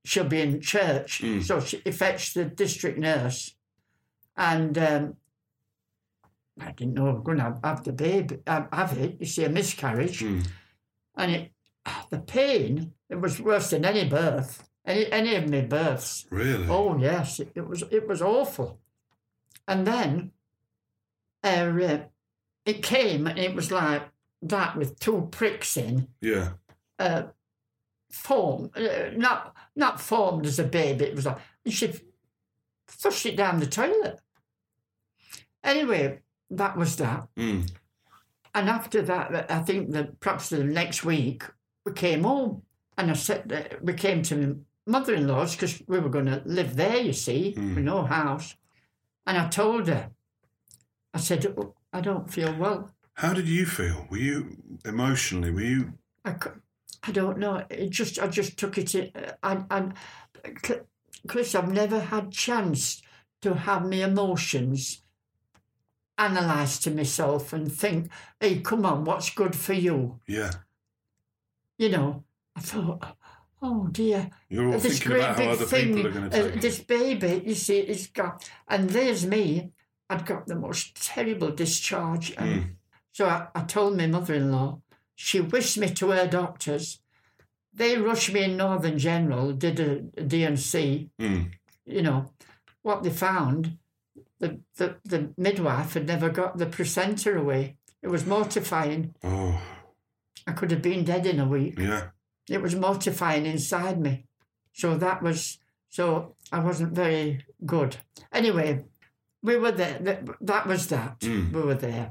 she'll be in church. Mm. So she fetched the district nurse. And um, I didn't know I was going to have the baby, have it, you see, a miscarriage. Mm. And it, the pain, it was worse than any birth, any any of my births. Really? Oh, yes, it, it was it was awful. And then uh, uh, it came, and it was like that with two pricks in. Yeah. Uh, form, uh, not not formed as a baby. It was like, and she flushed it down the toilet. Anyway, that was that. Mm. And after that, I think that perhaps the next week, we came home, and I said that we came to my mother-in-law's because we were going to live there, you see, Mm. with no house. And I told her, I said, oh, I don't feel well. How did you feel? Were you emotionally? Were you? I, I don't know. It just I just took it in. And, and Chris, I've never had chance to have my emotions analysed to myself and think, hey, come on, what's good for you? Yeah. You know, I thought, oh dear. You're all this thinking great about how big other thing, people are going to uh, take it. this baby, you see, it's got, and there's me. I'd got the most terrible discharge. And Mm. so I, I told my mother-in-law. She whisked me to her doctors. They rushed me in Northern General, did a, a D and C. Mm. You know, what they found, the, the, the midwife had never got the placenta away. It was mortifying. Oh. I could have been dead in a week. Yeah. It was mortifying inside me. So that was, so I wasn't very good. Anyway, we were there. That, that was that. Mm. We were there.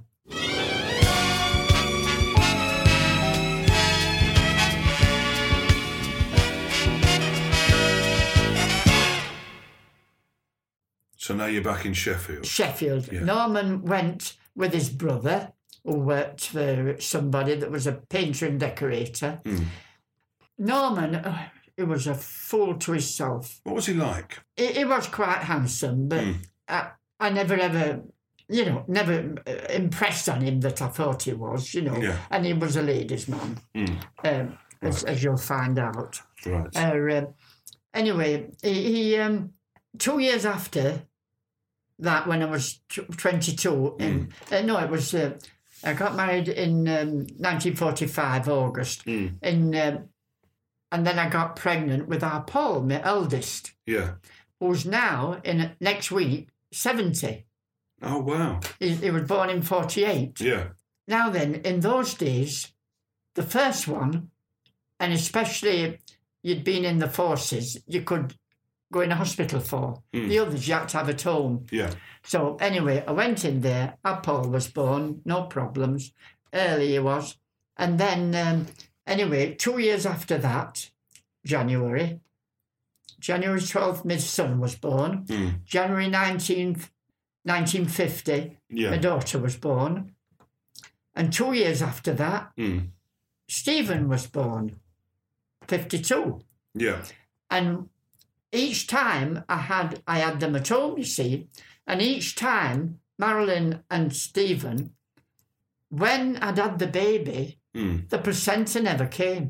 So now you're back in Sheffield. Sheffield. Yeah. Norman went with his brother, who worked for somebody that was a painter and decorator. Mm. Norman, oh, he was a fool to himself. What was he like? He, he was quite handsome, but Mm. I, I never ever, you know, never impressed on him that I thought he was, you know. Yeah. And he was a ladies' man, Mm. um, as, as you'll find out. Right. Uh, uh, anyway, he, he um, two years after that, when I was twenty-two, in, uh, no, it was, uh, I got married in um, nineteen forty-five, August, Mm. in, um, and then I got pregnant with our Paul, my eldest, Yeah. who's now, in next week, seventy. Oh, wow. He, he was born in forty-eight. Yeah. Now then, in those days, the first one, and especially you'd been in the forces, you could go in a hospital for. Mm. The others you had to have at home. Yeah. So anyway, I went in there. Our Paul was born, no problems. Early he was. And then, um, anyway, two years after that, January, January twelfth, my son was born. Mm. January nineteenth, nineteen fifty, Yeah. my daughter was born. And two years after that, Mm. Stephen was born, fifty-two. Yeah. And each time I had I had them at home, you see, and each time Marilyn and Stephen, when I'd had the baby, Mm. the placenta never came.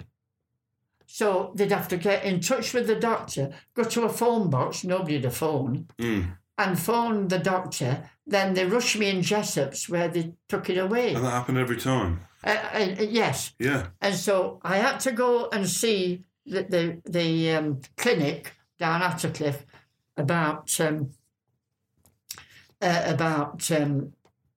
So they'd have to get in touch with the doctor, go to a phone box, nobody had a phone, Mm. and phone the doctor. Then they rushed me in Jessop's where they took it away. And that happened every time. Uh, uh, yes. Yeah. And so I had to go and see the the, the um, clinic down Attercliffe about um, uh, about um,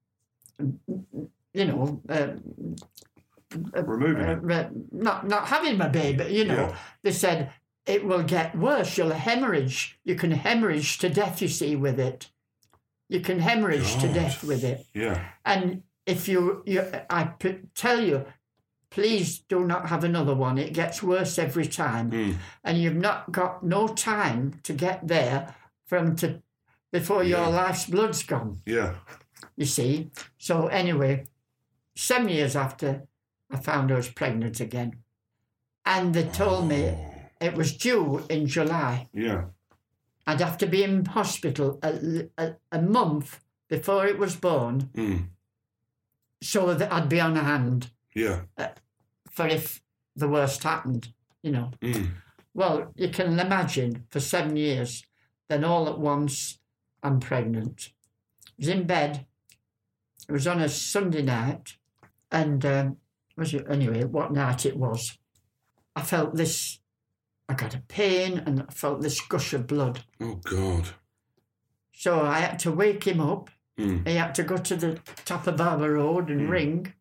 you know uh, Removing uh, it. uh, not not having my baby. You know, Yeah. they said it will get worse. You'll hemorrhage. You can hemorrhage to death. You see, with it, you can hemorrhage to God. death with it. Yeah. And if you, you I p- tell you, please do not have another one. It gets worse every time. Mm. And you've not got no time to get there from to before Yeah. your life's blood's gone, Yeah. you see. So anyway, seven years after, I found I was pregnant again. And they told me Oh. it was due in July. Yeah. I'd have to be in hospital a, a, a month before it was born Mm. so that I'd be on hand Yeah. for if the worst happened, you know. Mm. Well, you can imagine, for seven years, then all at once, I'm pregnant. I was in bed. It was on a Sunday night, and um, was it anyway? What night it was? I felt this. I got a pain, and I felt this gush of blood. Oh God! So I had to wake him up. Mm. He had to go to the top of Barber Road and mm. ring,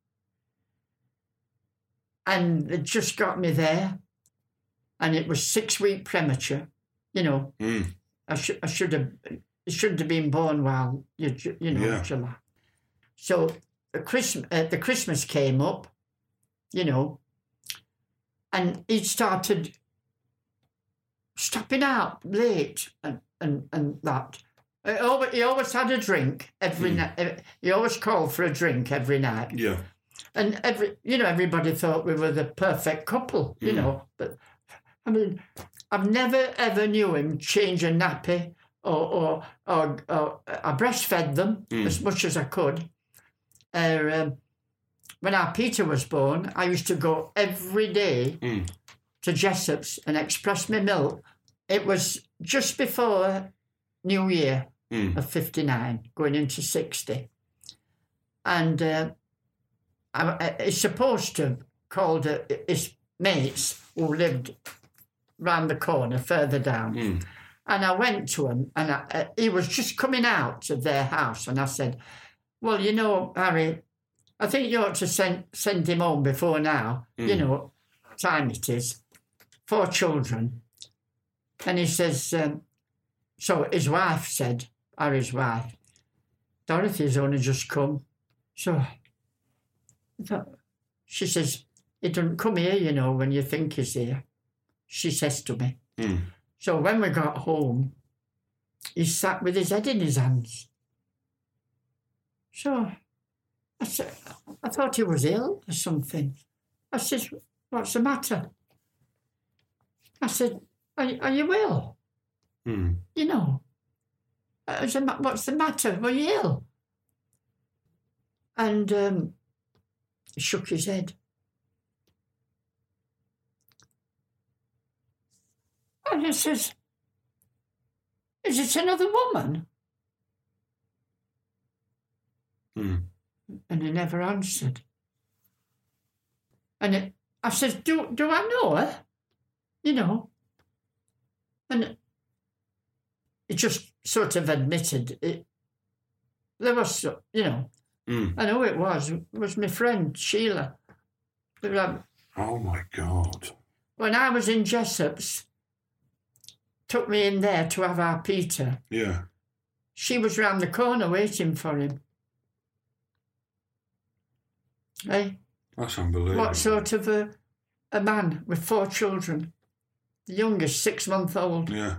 and it just got me there. And it was six week premature. You know, mm. I should I should have it shouldn't have been born while you you know yeah. July. So the Christmas uh, the Christmas came up, you know, and he started stopping out late and and and that. He always, he always had a drink every mm. night. He always called for a drink every night. Yeah. And every you know everybody thought we were the perfect couple. You mm. know, but. I mean, I've never ever knew him change a nappy or or, or, or I breastfed them mm. as much as I could. Uh, um, when our Peter was born, I used to go every day mm. to Jessop's and express my milk. It was just before New Year mm. of fifty-nine, going into sixty. And uh, I, I, he's supposed to have called uh, his mates who lived round the corner, further down. Mm. And I went to him, and I, uh, he was just coming out of their house. And I said, well, you know, Harry, I think you ought to send send him home before now. Mm. You know what time it is. Four children. And he says, um, so his wife said, Harry's wife, Dorothy's only just come. So I thought, she says, he doesn't come here, you know, when you think he's here. She says to me. Mm. So when we got home, he sat with his head in his hands. So I said, I thought he was ill or something. I said, what's the matter? I said, are, are you ill? Mm. You know, I said, what's the matter? Were you ill? And um, he shook his head. And he says, is it another woman? Mm. And he never answered. And it, I said, do, do I know her? You know. And he just sort of admitted it. There was, you know, mm. I know it was. It was my friend, Sheila. Oh, my God. When I was in Jessop's, took me in there to have our Peter. Yeah. She was round the corner waiting for him. Hey? That's unbelievable. What sort of a, a man with four children? The youngest, six-month-old. Yeah.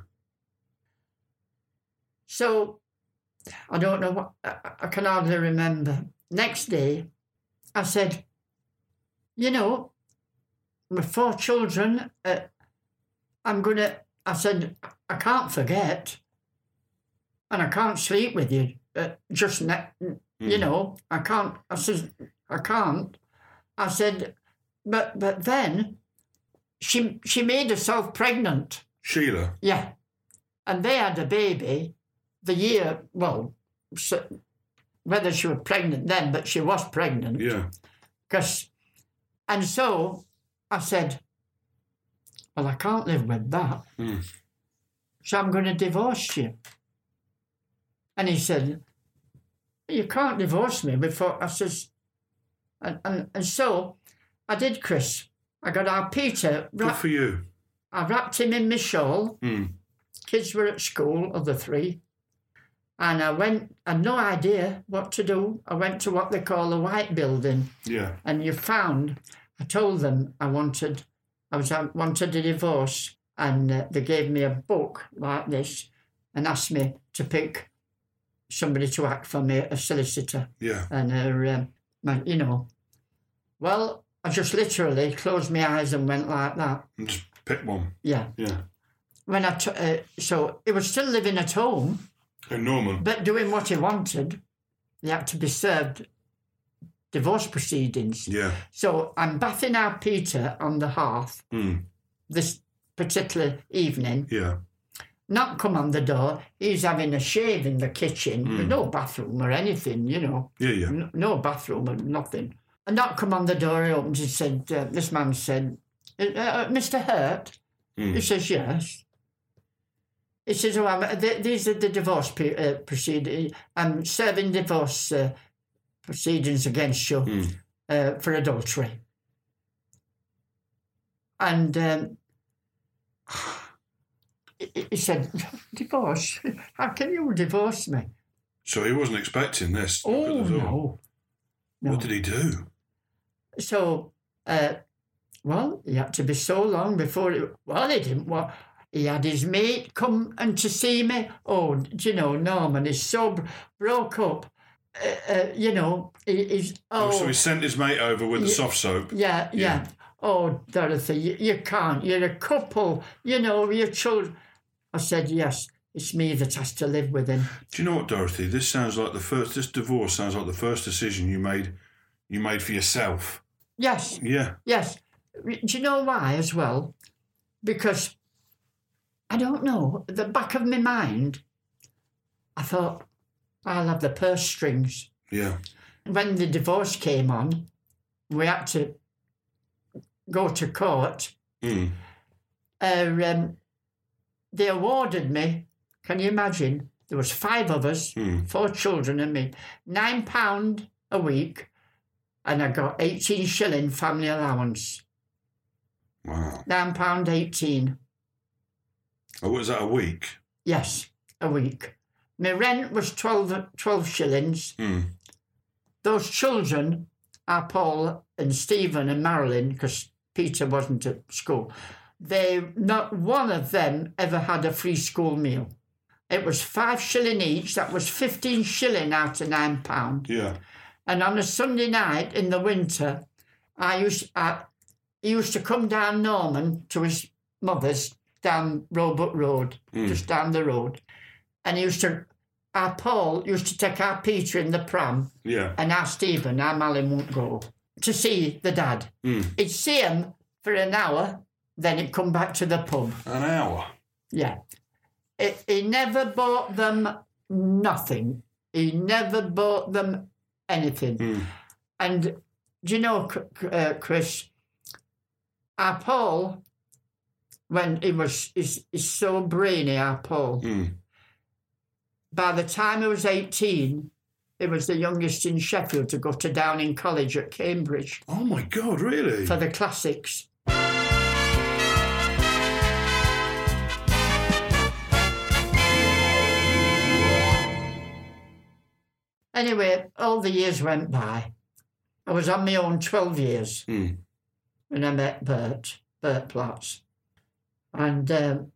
So, I don't know what... I, I can hardly remember. Next day, I said, you know, with four children, uh, I'm going to... I said, I can't forget, and I can't sleep with you. Uh, just, ne- mm. you know, I can't. I said, I can't. I said, but but then she she made herself pregnant. Sheila? Yeah. And they had a baby the year, well, so, whether she was pregnant then, but she was pregnant. Yeah. Cause, and so I said, well, I can't live with that. Mm. So I'm going to divorce you. And he said, you can't divorce me before. I says, and, and, and so I did, Chris. I got our Peter. Good for you. I wrapped him in my shawl. Mm. Kids were at school, other three. And I went, I had no idea what to do. I went to what they call the White Building. Yeah. And you found, I told them I wanted... I was I wanted a divorce, and uh, they gave me a book like this and asked me to pick somebody to act for me, a solicitor. Yeah. And, uh, um, my, you know, well, I just literally closed my eyes and went like that. And just pick one. Yeah. Yeah. When I t- uh, so he was still living at home. In Norman. But doing what he wanted. He had to be served divorce proceedings. Yeah. So I'm bathing our Peter on the hearth. Mm. This particular evening. Yeah. Not come on the door. He's having a shave in the kitchen. Mm. There's no bathroom or anything, you know. Yeah, yeah. No, no bathroom or nothing. And not come on the door. He opens. He said, uh, "This man said, uh, uh, Mister Hurt." Mm. He says, "Yes." He says, "Oh, I'm, th- these are the divorce pe- uh, proceedings. I'm serving divorce uh, proceedings against you Mm. uh, for adultery." And um, he, he said, "Divorce? How can you divorce me?" So he wasn't expecting this. knock Oh, at the door. no. no. What did he do? So, uh, well, he had to be so long before, he, well, he didn't want, he had his mate come and to see me. Oh, do you know, Norman is so br- broke up. Uh, uh, you know, he, he's, oh. Oh, so he sent his mate over with the Yeah, soft soap. Yeah, yeah. Yeah. Oh, Dorothy, you, you can't. You're a couple. You know, your children. I said, yes, it's me that has to live with him. Do you know what, Dorothy? This sounds like the first. This divorce sounds like the first decision you made. You made for yourself. Yes. Yeah. Yes. Do you know why as well? Because, I don't know, at the back of my mind, I thought, I'll have the purse strings. Yeah. When the divorce came on, we had to go to court. Mm. Uh, um, they awarded me, can you imagine, there was five of us, Mm. four children and me, nine pound a week, and I got eighteen shilling family allowance. Wow. Nine pound eighteen. Oh, was that a week? Yes, a week. My rent was twelve, twelve shillings. Mm. Those children are Paul and Stephen and Marilyn, because Peter wasn't at school. They, not one of them ever had a free school meal. It was five shilling each. That was fifteen shilling out of nine pound. Yeah. And on a Sunday night in the winter, I used I, he used to come down Norman to his mother's down Roebuck Road, Mm. just down the road. And he used to, our Paul used to take our Peter in the pram, Yeah. and our Stephen, our Malin won't go, to see the dad. Mm. He'd see him for an hour, then he'd come back to the pub. An hour. Yeah. It, he never bought them nothing. He never bought them anything. Mm. And do you know, uh, Chris, our Paul, when he was, he's, he's so brainy, our Paul. Mm. By the time he was eighteen, he was the youngest in Sheffield to go to Downing College at Cambridge. Oh, my God, really? For the classics. Anyway, all the years went by. I was on my own twelve years Mm. when I met Bert, Bert Platts. And um,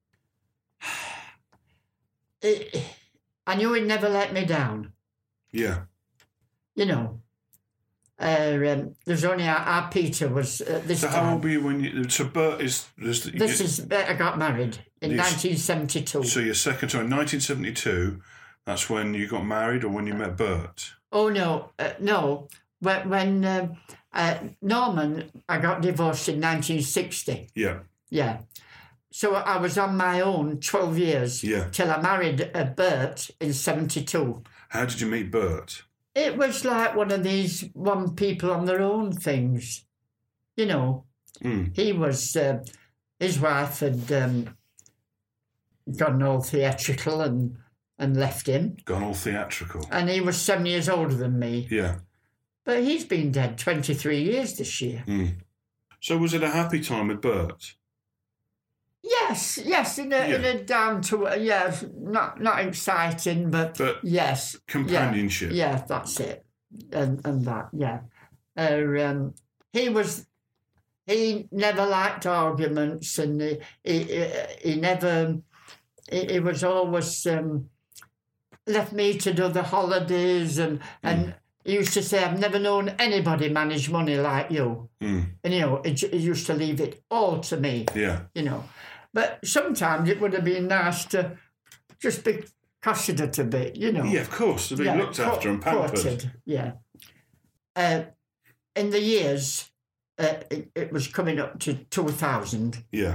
it, I knew he'd never let me down. Yeah. You know, uh, um, there's only our, our Peter was uh, this So time. how old were you when you... So Bert is... is This you, is, I got married in Yes. nineteen seventy-two. So your second time, nineteen seventy-two, that's when you got married or when you met Bert? Oh, no, uh, no. When, when um, uh, Norman, I got divorced in nineteen sixty. Yeah. Yeah. So I was on my own twelve years Yeah. till I married uh, Bert in seventy-two. How did you meet Bert? It was like one of these one people on their own things. You know, Mm. he was, uh, his wife had um, gone all theatrical and, and left him. Gone all theatrical. And he was seven years older than me. Yeah. But he's been dead twenty-three years this year. Mm. So was it a happy time with Bert? Yes, yes, in a, in Yeah. a down to, yeah, not not exciting, but, But yes. companionship. Yeah, yeah, that's it. And and that, yeah. Uh, um, he was, he never liked arguments, and he, he, he never, he, he was always um, left me to do the holidays, and, and he used to say, I've never known anybody manage money like you. Mm. And, you know, he, he used to leave it all to me. Yeah. You know. But sometimes it would have been nice to just be cosseted a bit, you know. Yeah, of course. To be Yeah, looked after and pampered. courted, yeah. Uh, in the years, uh, it, it was coming up to two thousand. Yeah.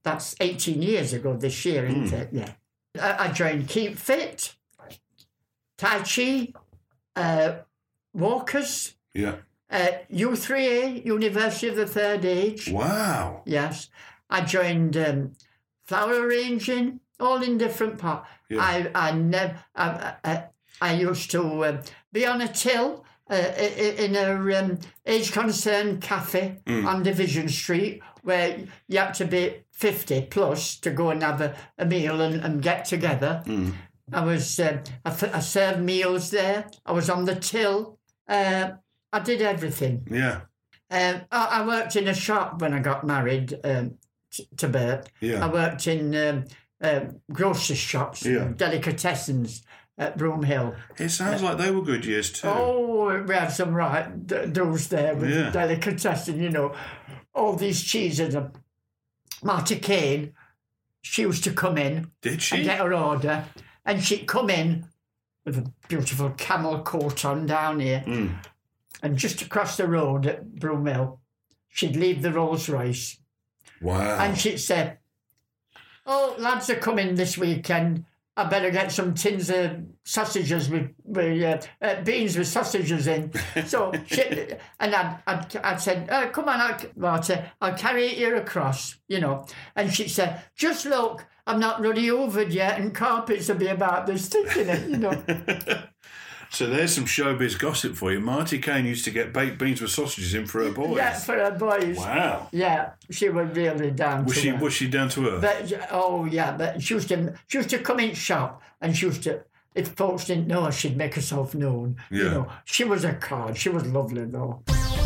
that's eighteen years ago this year, isn't Mm. it? Yeah. I, I joined Keep Fit, Tai Chi, uh, Walkers, Yeah. uh, U three A, University of the Third Age. Wow. Yes. I joined um, flower arranging, all in different parts. Yeah. I I never I, I, I used to uh, be on a till uh, i- in a um, age concerned cafe Mm. on Division Street, where you had to be fifty plus to go and have a, a meal and, and get together. Mm. I was uh, I, f- I served meals there. I was on the till. Uh, I did everything. Yeah. Um, I, I worked in a shop when I got married um, t- to Bert. Yeah. I worked in um, um, grocery shops, Yeah. delicatessens at Broomhill. It sounds like they were good years too. Oh, we had some right d- doors there with Yeah. the delicatessen, you know, all these cheeses. And Marty Kane, she used to come in Did she? and get her order, and she'd come in with a beautiful camel coat on down here. Mm. And just across the road at Broomhill, she'd leave the Rolls Royce. Wow. And she'd say, "Oh, lads are coming this weekend. I better get some tins of sausages with, with uh, uh, beans with sausages in." So, she, and I'd, I'd, I'd said, oh, "Come on, I'll, Marty, I'll carry it here across," you know. And she'd say, "Just look, I'm not ruddy hoovered yet, and carpets will be about this thick in it," you know. So there's some showbiz gossip for you. Marty Kane used to get baked beans with sausages in for her boys. Yeah, for her boys. Wow. Yeah, she was really down Was to she earth. was she down to earth? But, oh, yeah, but she used to she used to come in shop and she used to, if folks didn't know her, she'd make herself known. You Yeah. know, she was a card. She was lovely, though.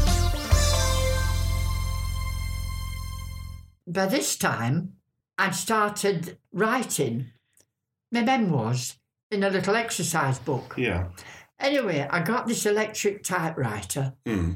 By this time, I'd started writing my memoirs in a little exercise book. Yeah. Anyway, I got this electric typewriter Mm.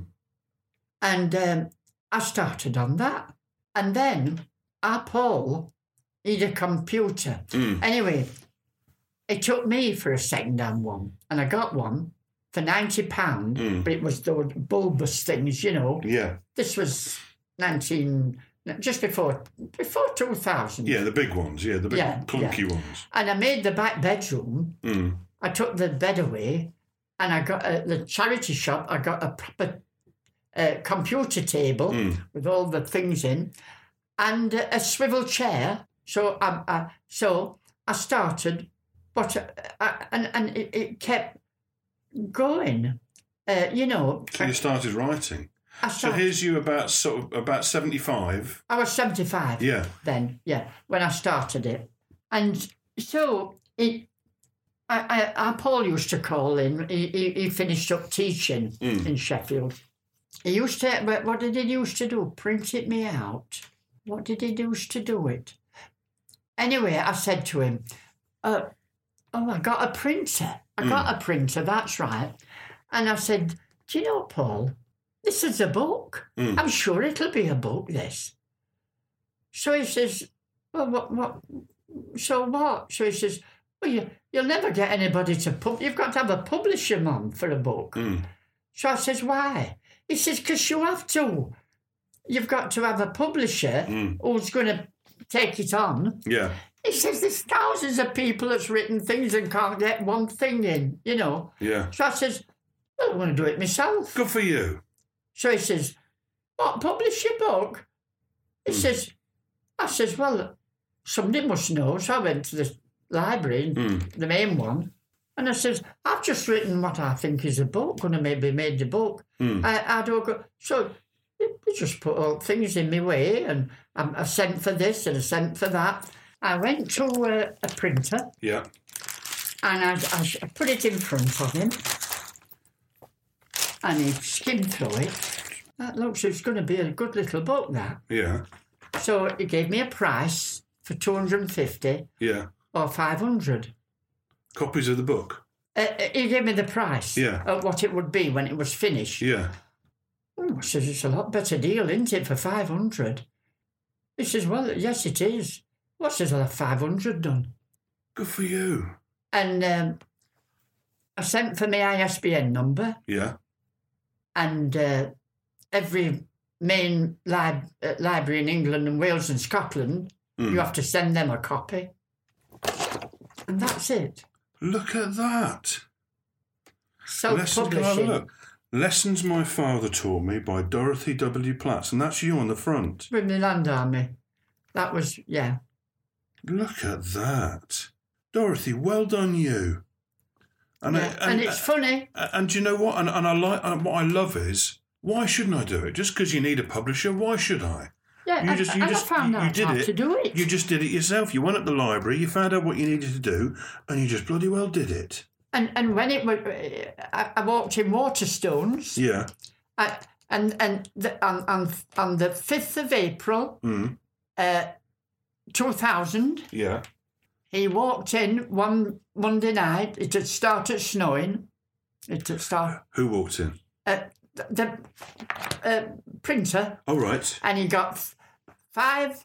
and um, I started on that. And then our Paul needed a computer. Mm. Anyway, it took me for a second-hand one, and I got one for ninety pounds, Mm. but it was those bulbous things, you know. Yeah. This was nineteen, just before before two thousand. Yeah, the big ones. Yeah, the big Yeah, clunky yeah. ones. And I made the back bedroom. Mm. I took the bed away, and I got at the charity shop. I got a proper uh, computer table Mm. with all the things in, and a, a swivel chair. So I, I so I started, but uh, I, and and it, it kept going. Uh, you know. So you started writing. I So started, here's you about sort of about seventy-five. I was seventy-five. Yeah. Then, yeah, when I started it. And so it, I, I, our Paul used to call in. He, he, he finished up teaching Mm. in Sheffield. He used to, but what did he used to do? Print it me out. What did he used to do it? Anyway, I said to him, uh, oh, I got a printer. I got a printer, that's right. And I said, do you know, Paul, this is a book. Mm. I'm sure it'll be a book, this. So he says, well, what, what, so what? So he says, well, you, you'll never get anybody to pub. You've got to have a publisher, Mum, for a book. Mm. So I says, why? He says, because you have to. You've got to have a publisher Mm. who's going to take it on. Yeah. He says, there's thousands of people that's written things and can't get one thing in, you know. Yeah. So I says, well, I'm going to do it myself. Good for you. So he says, what, publish your book? He Mm. says, I says, well, somebody must know. So I went to the library, Mm. the main one, and I says, I've just written what I think is a book, going to maybe made the book. Mm. I, I don't go. So they just put all things in my way, and I, I sent for this and I sent for that. I went to a, a printer, Yeah. and I, I, I put it in front of him, and he skimmed through it. That looks, it's going to be a good little book, that. Yeah. So he gave me a price for two hundred fifty Yeah. or five hundred. Copies of the book. Uh, he gave me the price Yeah. of what it would be when it was finished. Yeah. Oh, I says, it's a lot better deal, isn't it, for five hundred? He says, well, yes, it is. What says I'll have five hundred done? Good for you. And um, I sent for my I S B N number, Yeah. and uh, every main lib- uh, library in England and Wales and Scotland Mm. You have to send them a copy. And that's it. Look at that. Self-publishing. Let's go have a look. Lessons My Father Taught Me by Dorothy W. Platts. And that's you on the front. With my land army. That was, yeah. Look at that. Dorothy, well done you. And, yeah. I, and, and it's funny. And, and do you know what? And, and I like and what I love is, why shouldn't I do it? Just because you need a publisher, why should I? Yeah, you and, just, you and just, I found you, out you did how it. to do it. You just did it yourself. You went up the library, you found out what you needed to do, and you just bloody well did it. And and when it was, I, I walked in Waterstones. Yeah. I, and and the, on, on on the fifth of April, mm. uh, two thousand. Yeah. He walked in one Monday night. It had started snowing. It had started. Who walked in? Uh, the the uh, printer. Oh, right. And he got f- five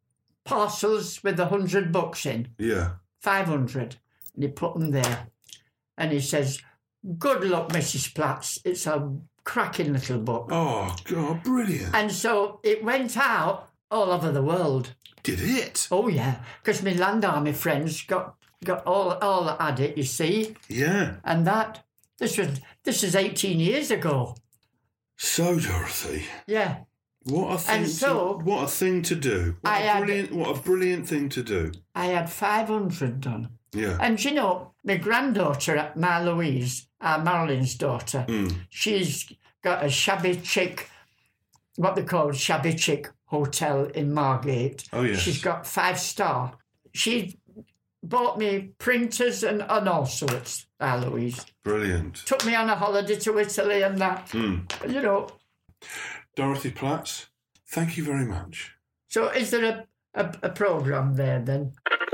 parcels with a hundred books in. Yeah. Five hundred, and he put them there. And he says, "Good luck, Missus Platts. It's a cracking little book." Oh, God, brilliant. And so it went out all over the world. Did it? Oh, yeah. Because my land army friends got got all all at it, you see. Yeah. And that, this was, this is eighteen years ago. So, Dorothy. Yeah. What a thing, and so, to, what a thing to do. What I a had, brilliant, what a brilliant thing to do. I had five hundred done. Yeah. And, you know, my granddaughter, Ma Louise, uh, Marilyn's daughter, mm. she's got a shabby chic, what they call shabby chic hotel in Margate. Oh, yes. She's got five star. She bought me printers and, and all sorts, Ma Louise. Brilliant. Took me on a holiday to Italy and that. Mm. You know. Dorothy Platts, thank you very much. So is there a, a, a programme there then?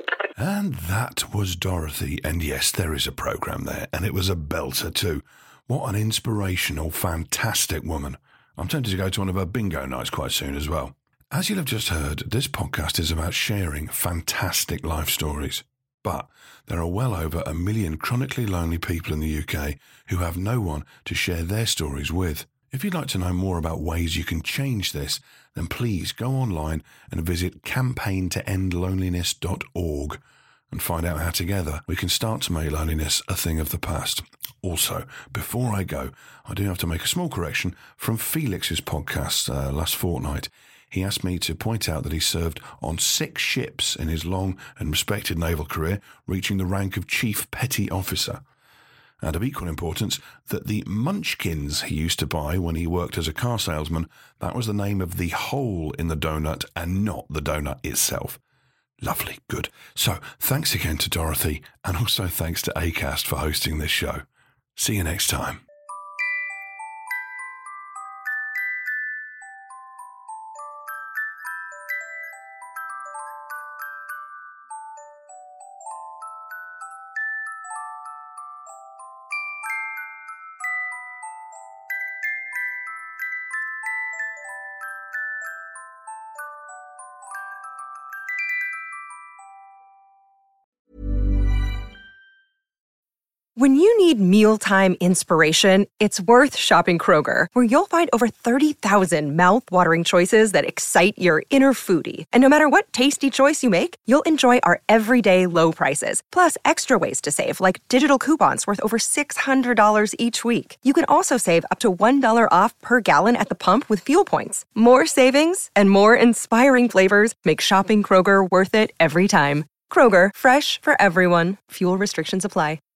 And that was Dorothy. And yes, there is a programme there. And it was a belter too. What an inspirational, fantastic woman. I'm tempted to go to one of her bingo nights quite soon as well. As you'll have just heard, this podcast is about sharing fantastic life stories. But there are well over a million chronically lonely people in the U K who have no one to share their stories with. If you'd like to know more about ways you can change this, then please go online and visit campaign to end loneliness dot org and find out how together we can start to make loneliness a thing of the past. Also, before I go, I do have to make a small correction from Felix's podcast uh, last fortnight. He asked me to point out that he served on six ships in his long and respected naval career, reaching the rank of Chief Petty Officer. And of equal importance, that the Munchkins he used to buy when he worked as a car salesman, that was the name of the hole in the donut and not the donut itself. Lovely, good. So, thanks again to Dorothy, and also thanks to Acast for hosting this show. See you next time. When you need mealtime inspiration, it's worth shopping Kroger, where you'll find over thirty thousand mouth-watering choices that excite your inner foodie. And no matter what tasty choice you make, you'll enjoy our everyday low prices, plus extra ways to save, like digital coupons worth over six hundred dollars each week. You can also save up to one dollar off per gallon at the pump with fuel points. More savings and more inspiring flavors make shopping Kroger worth it every time. Kroger, fresh for everyone. Fuel restrictions apply.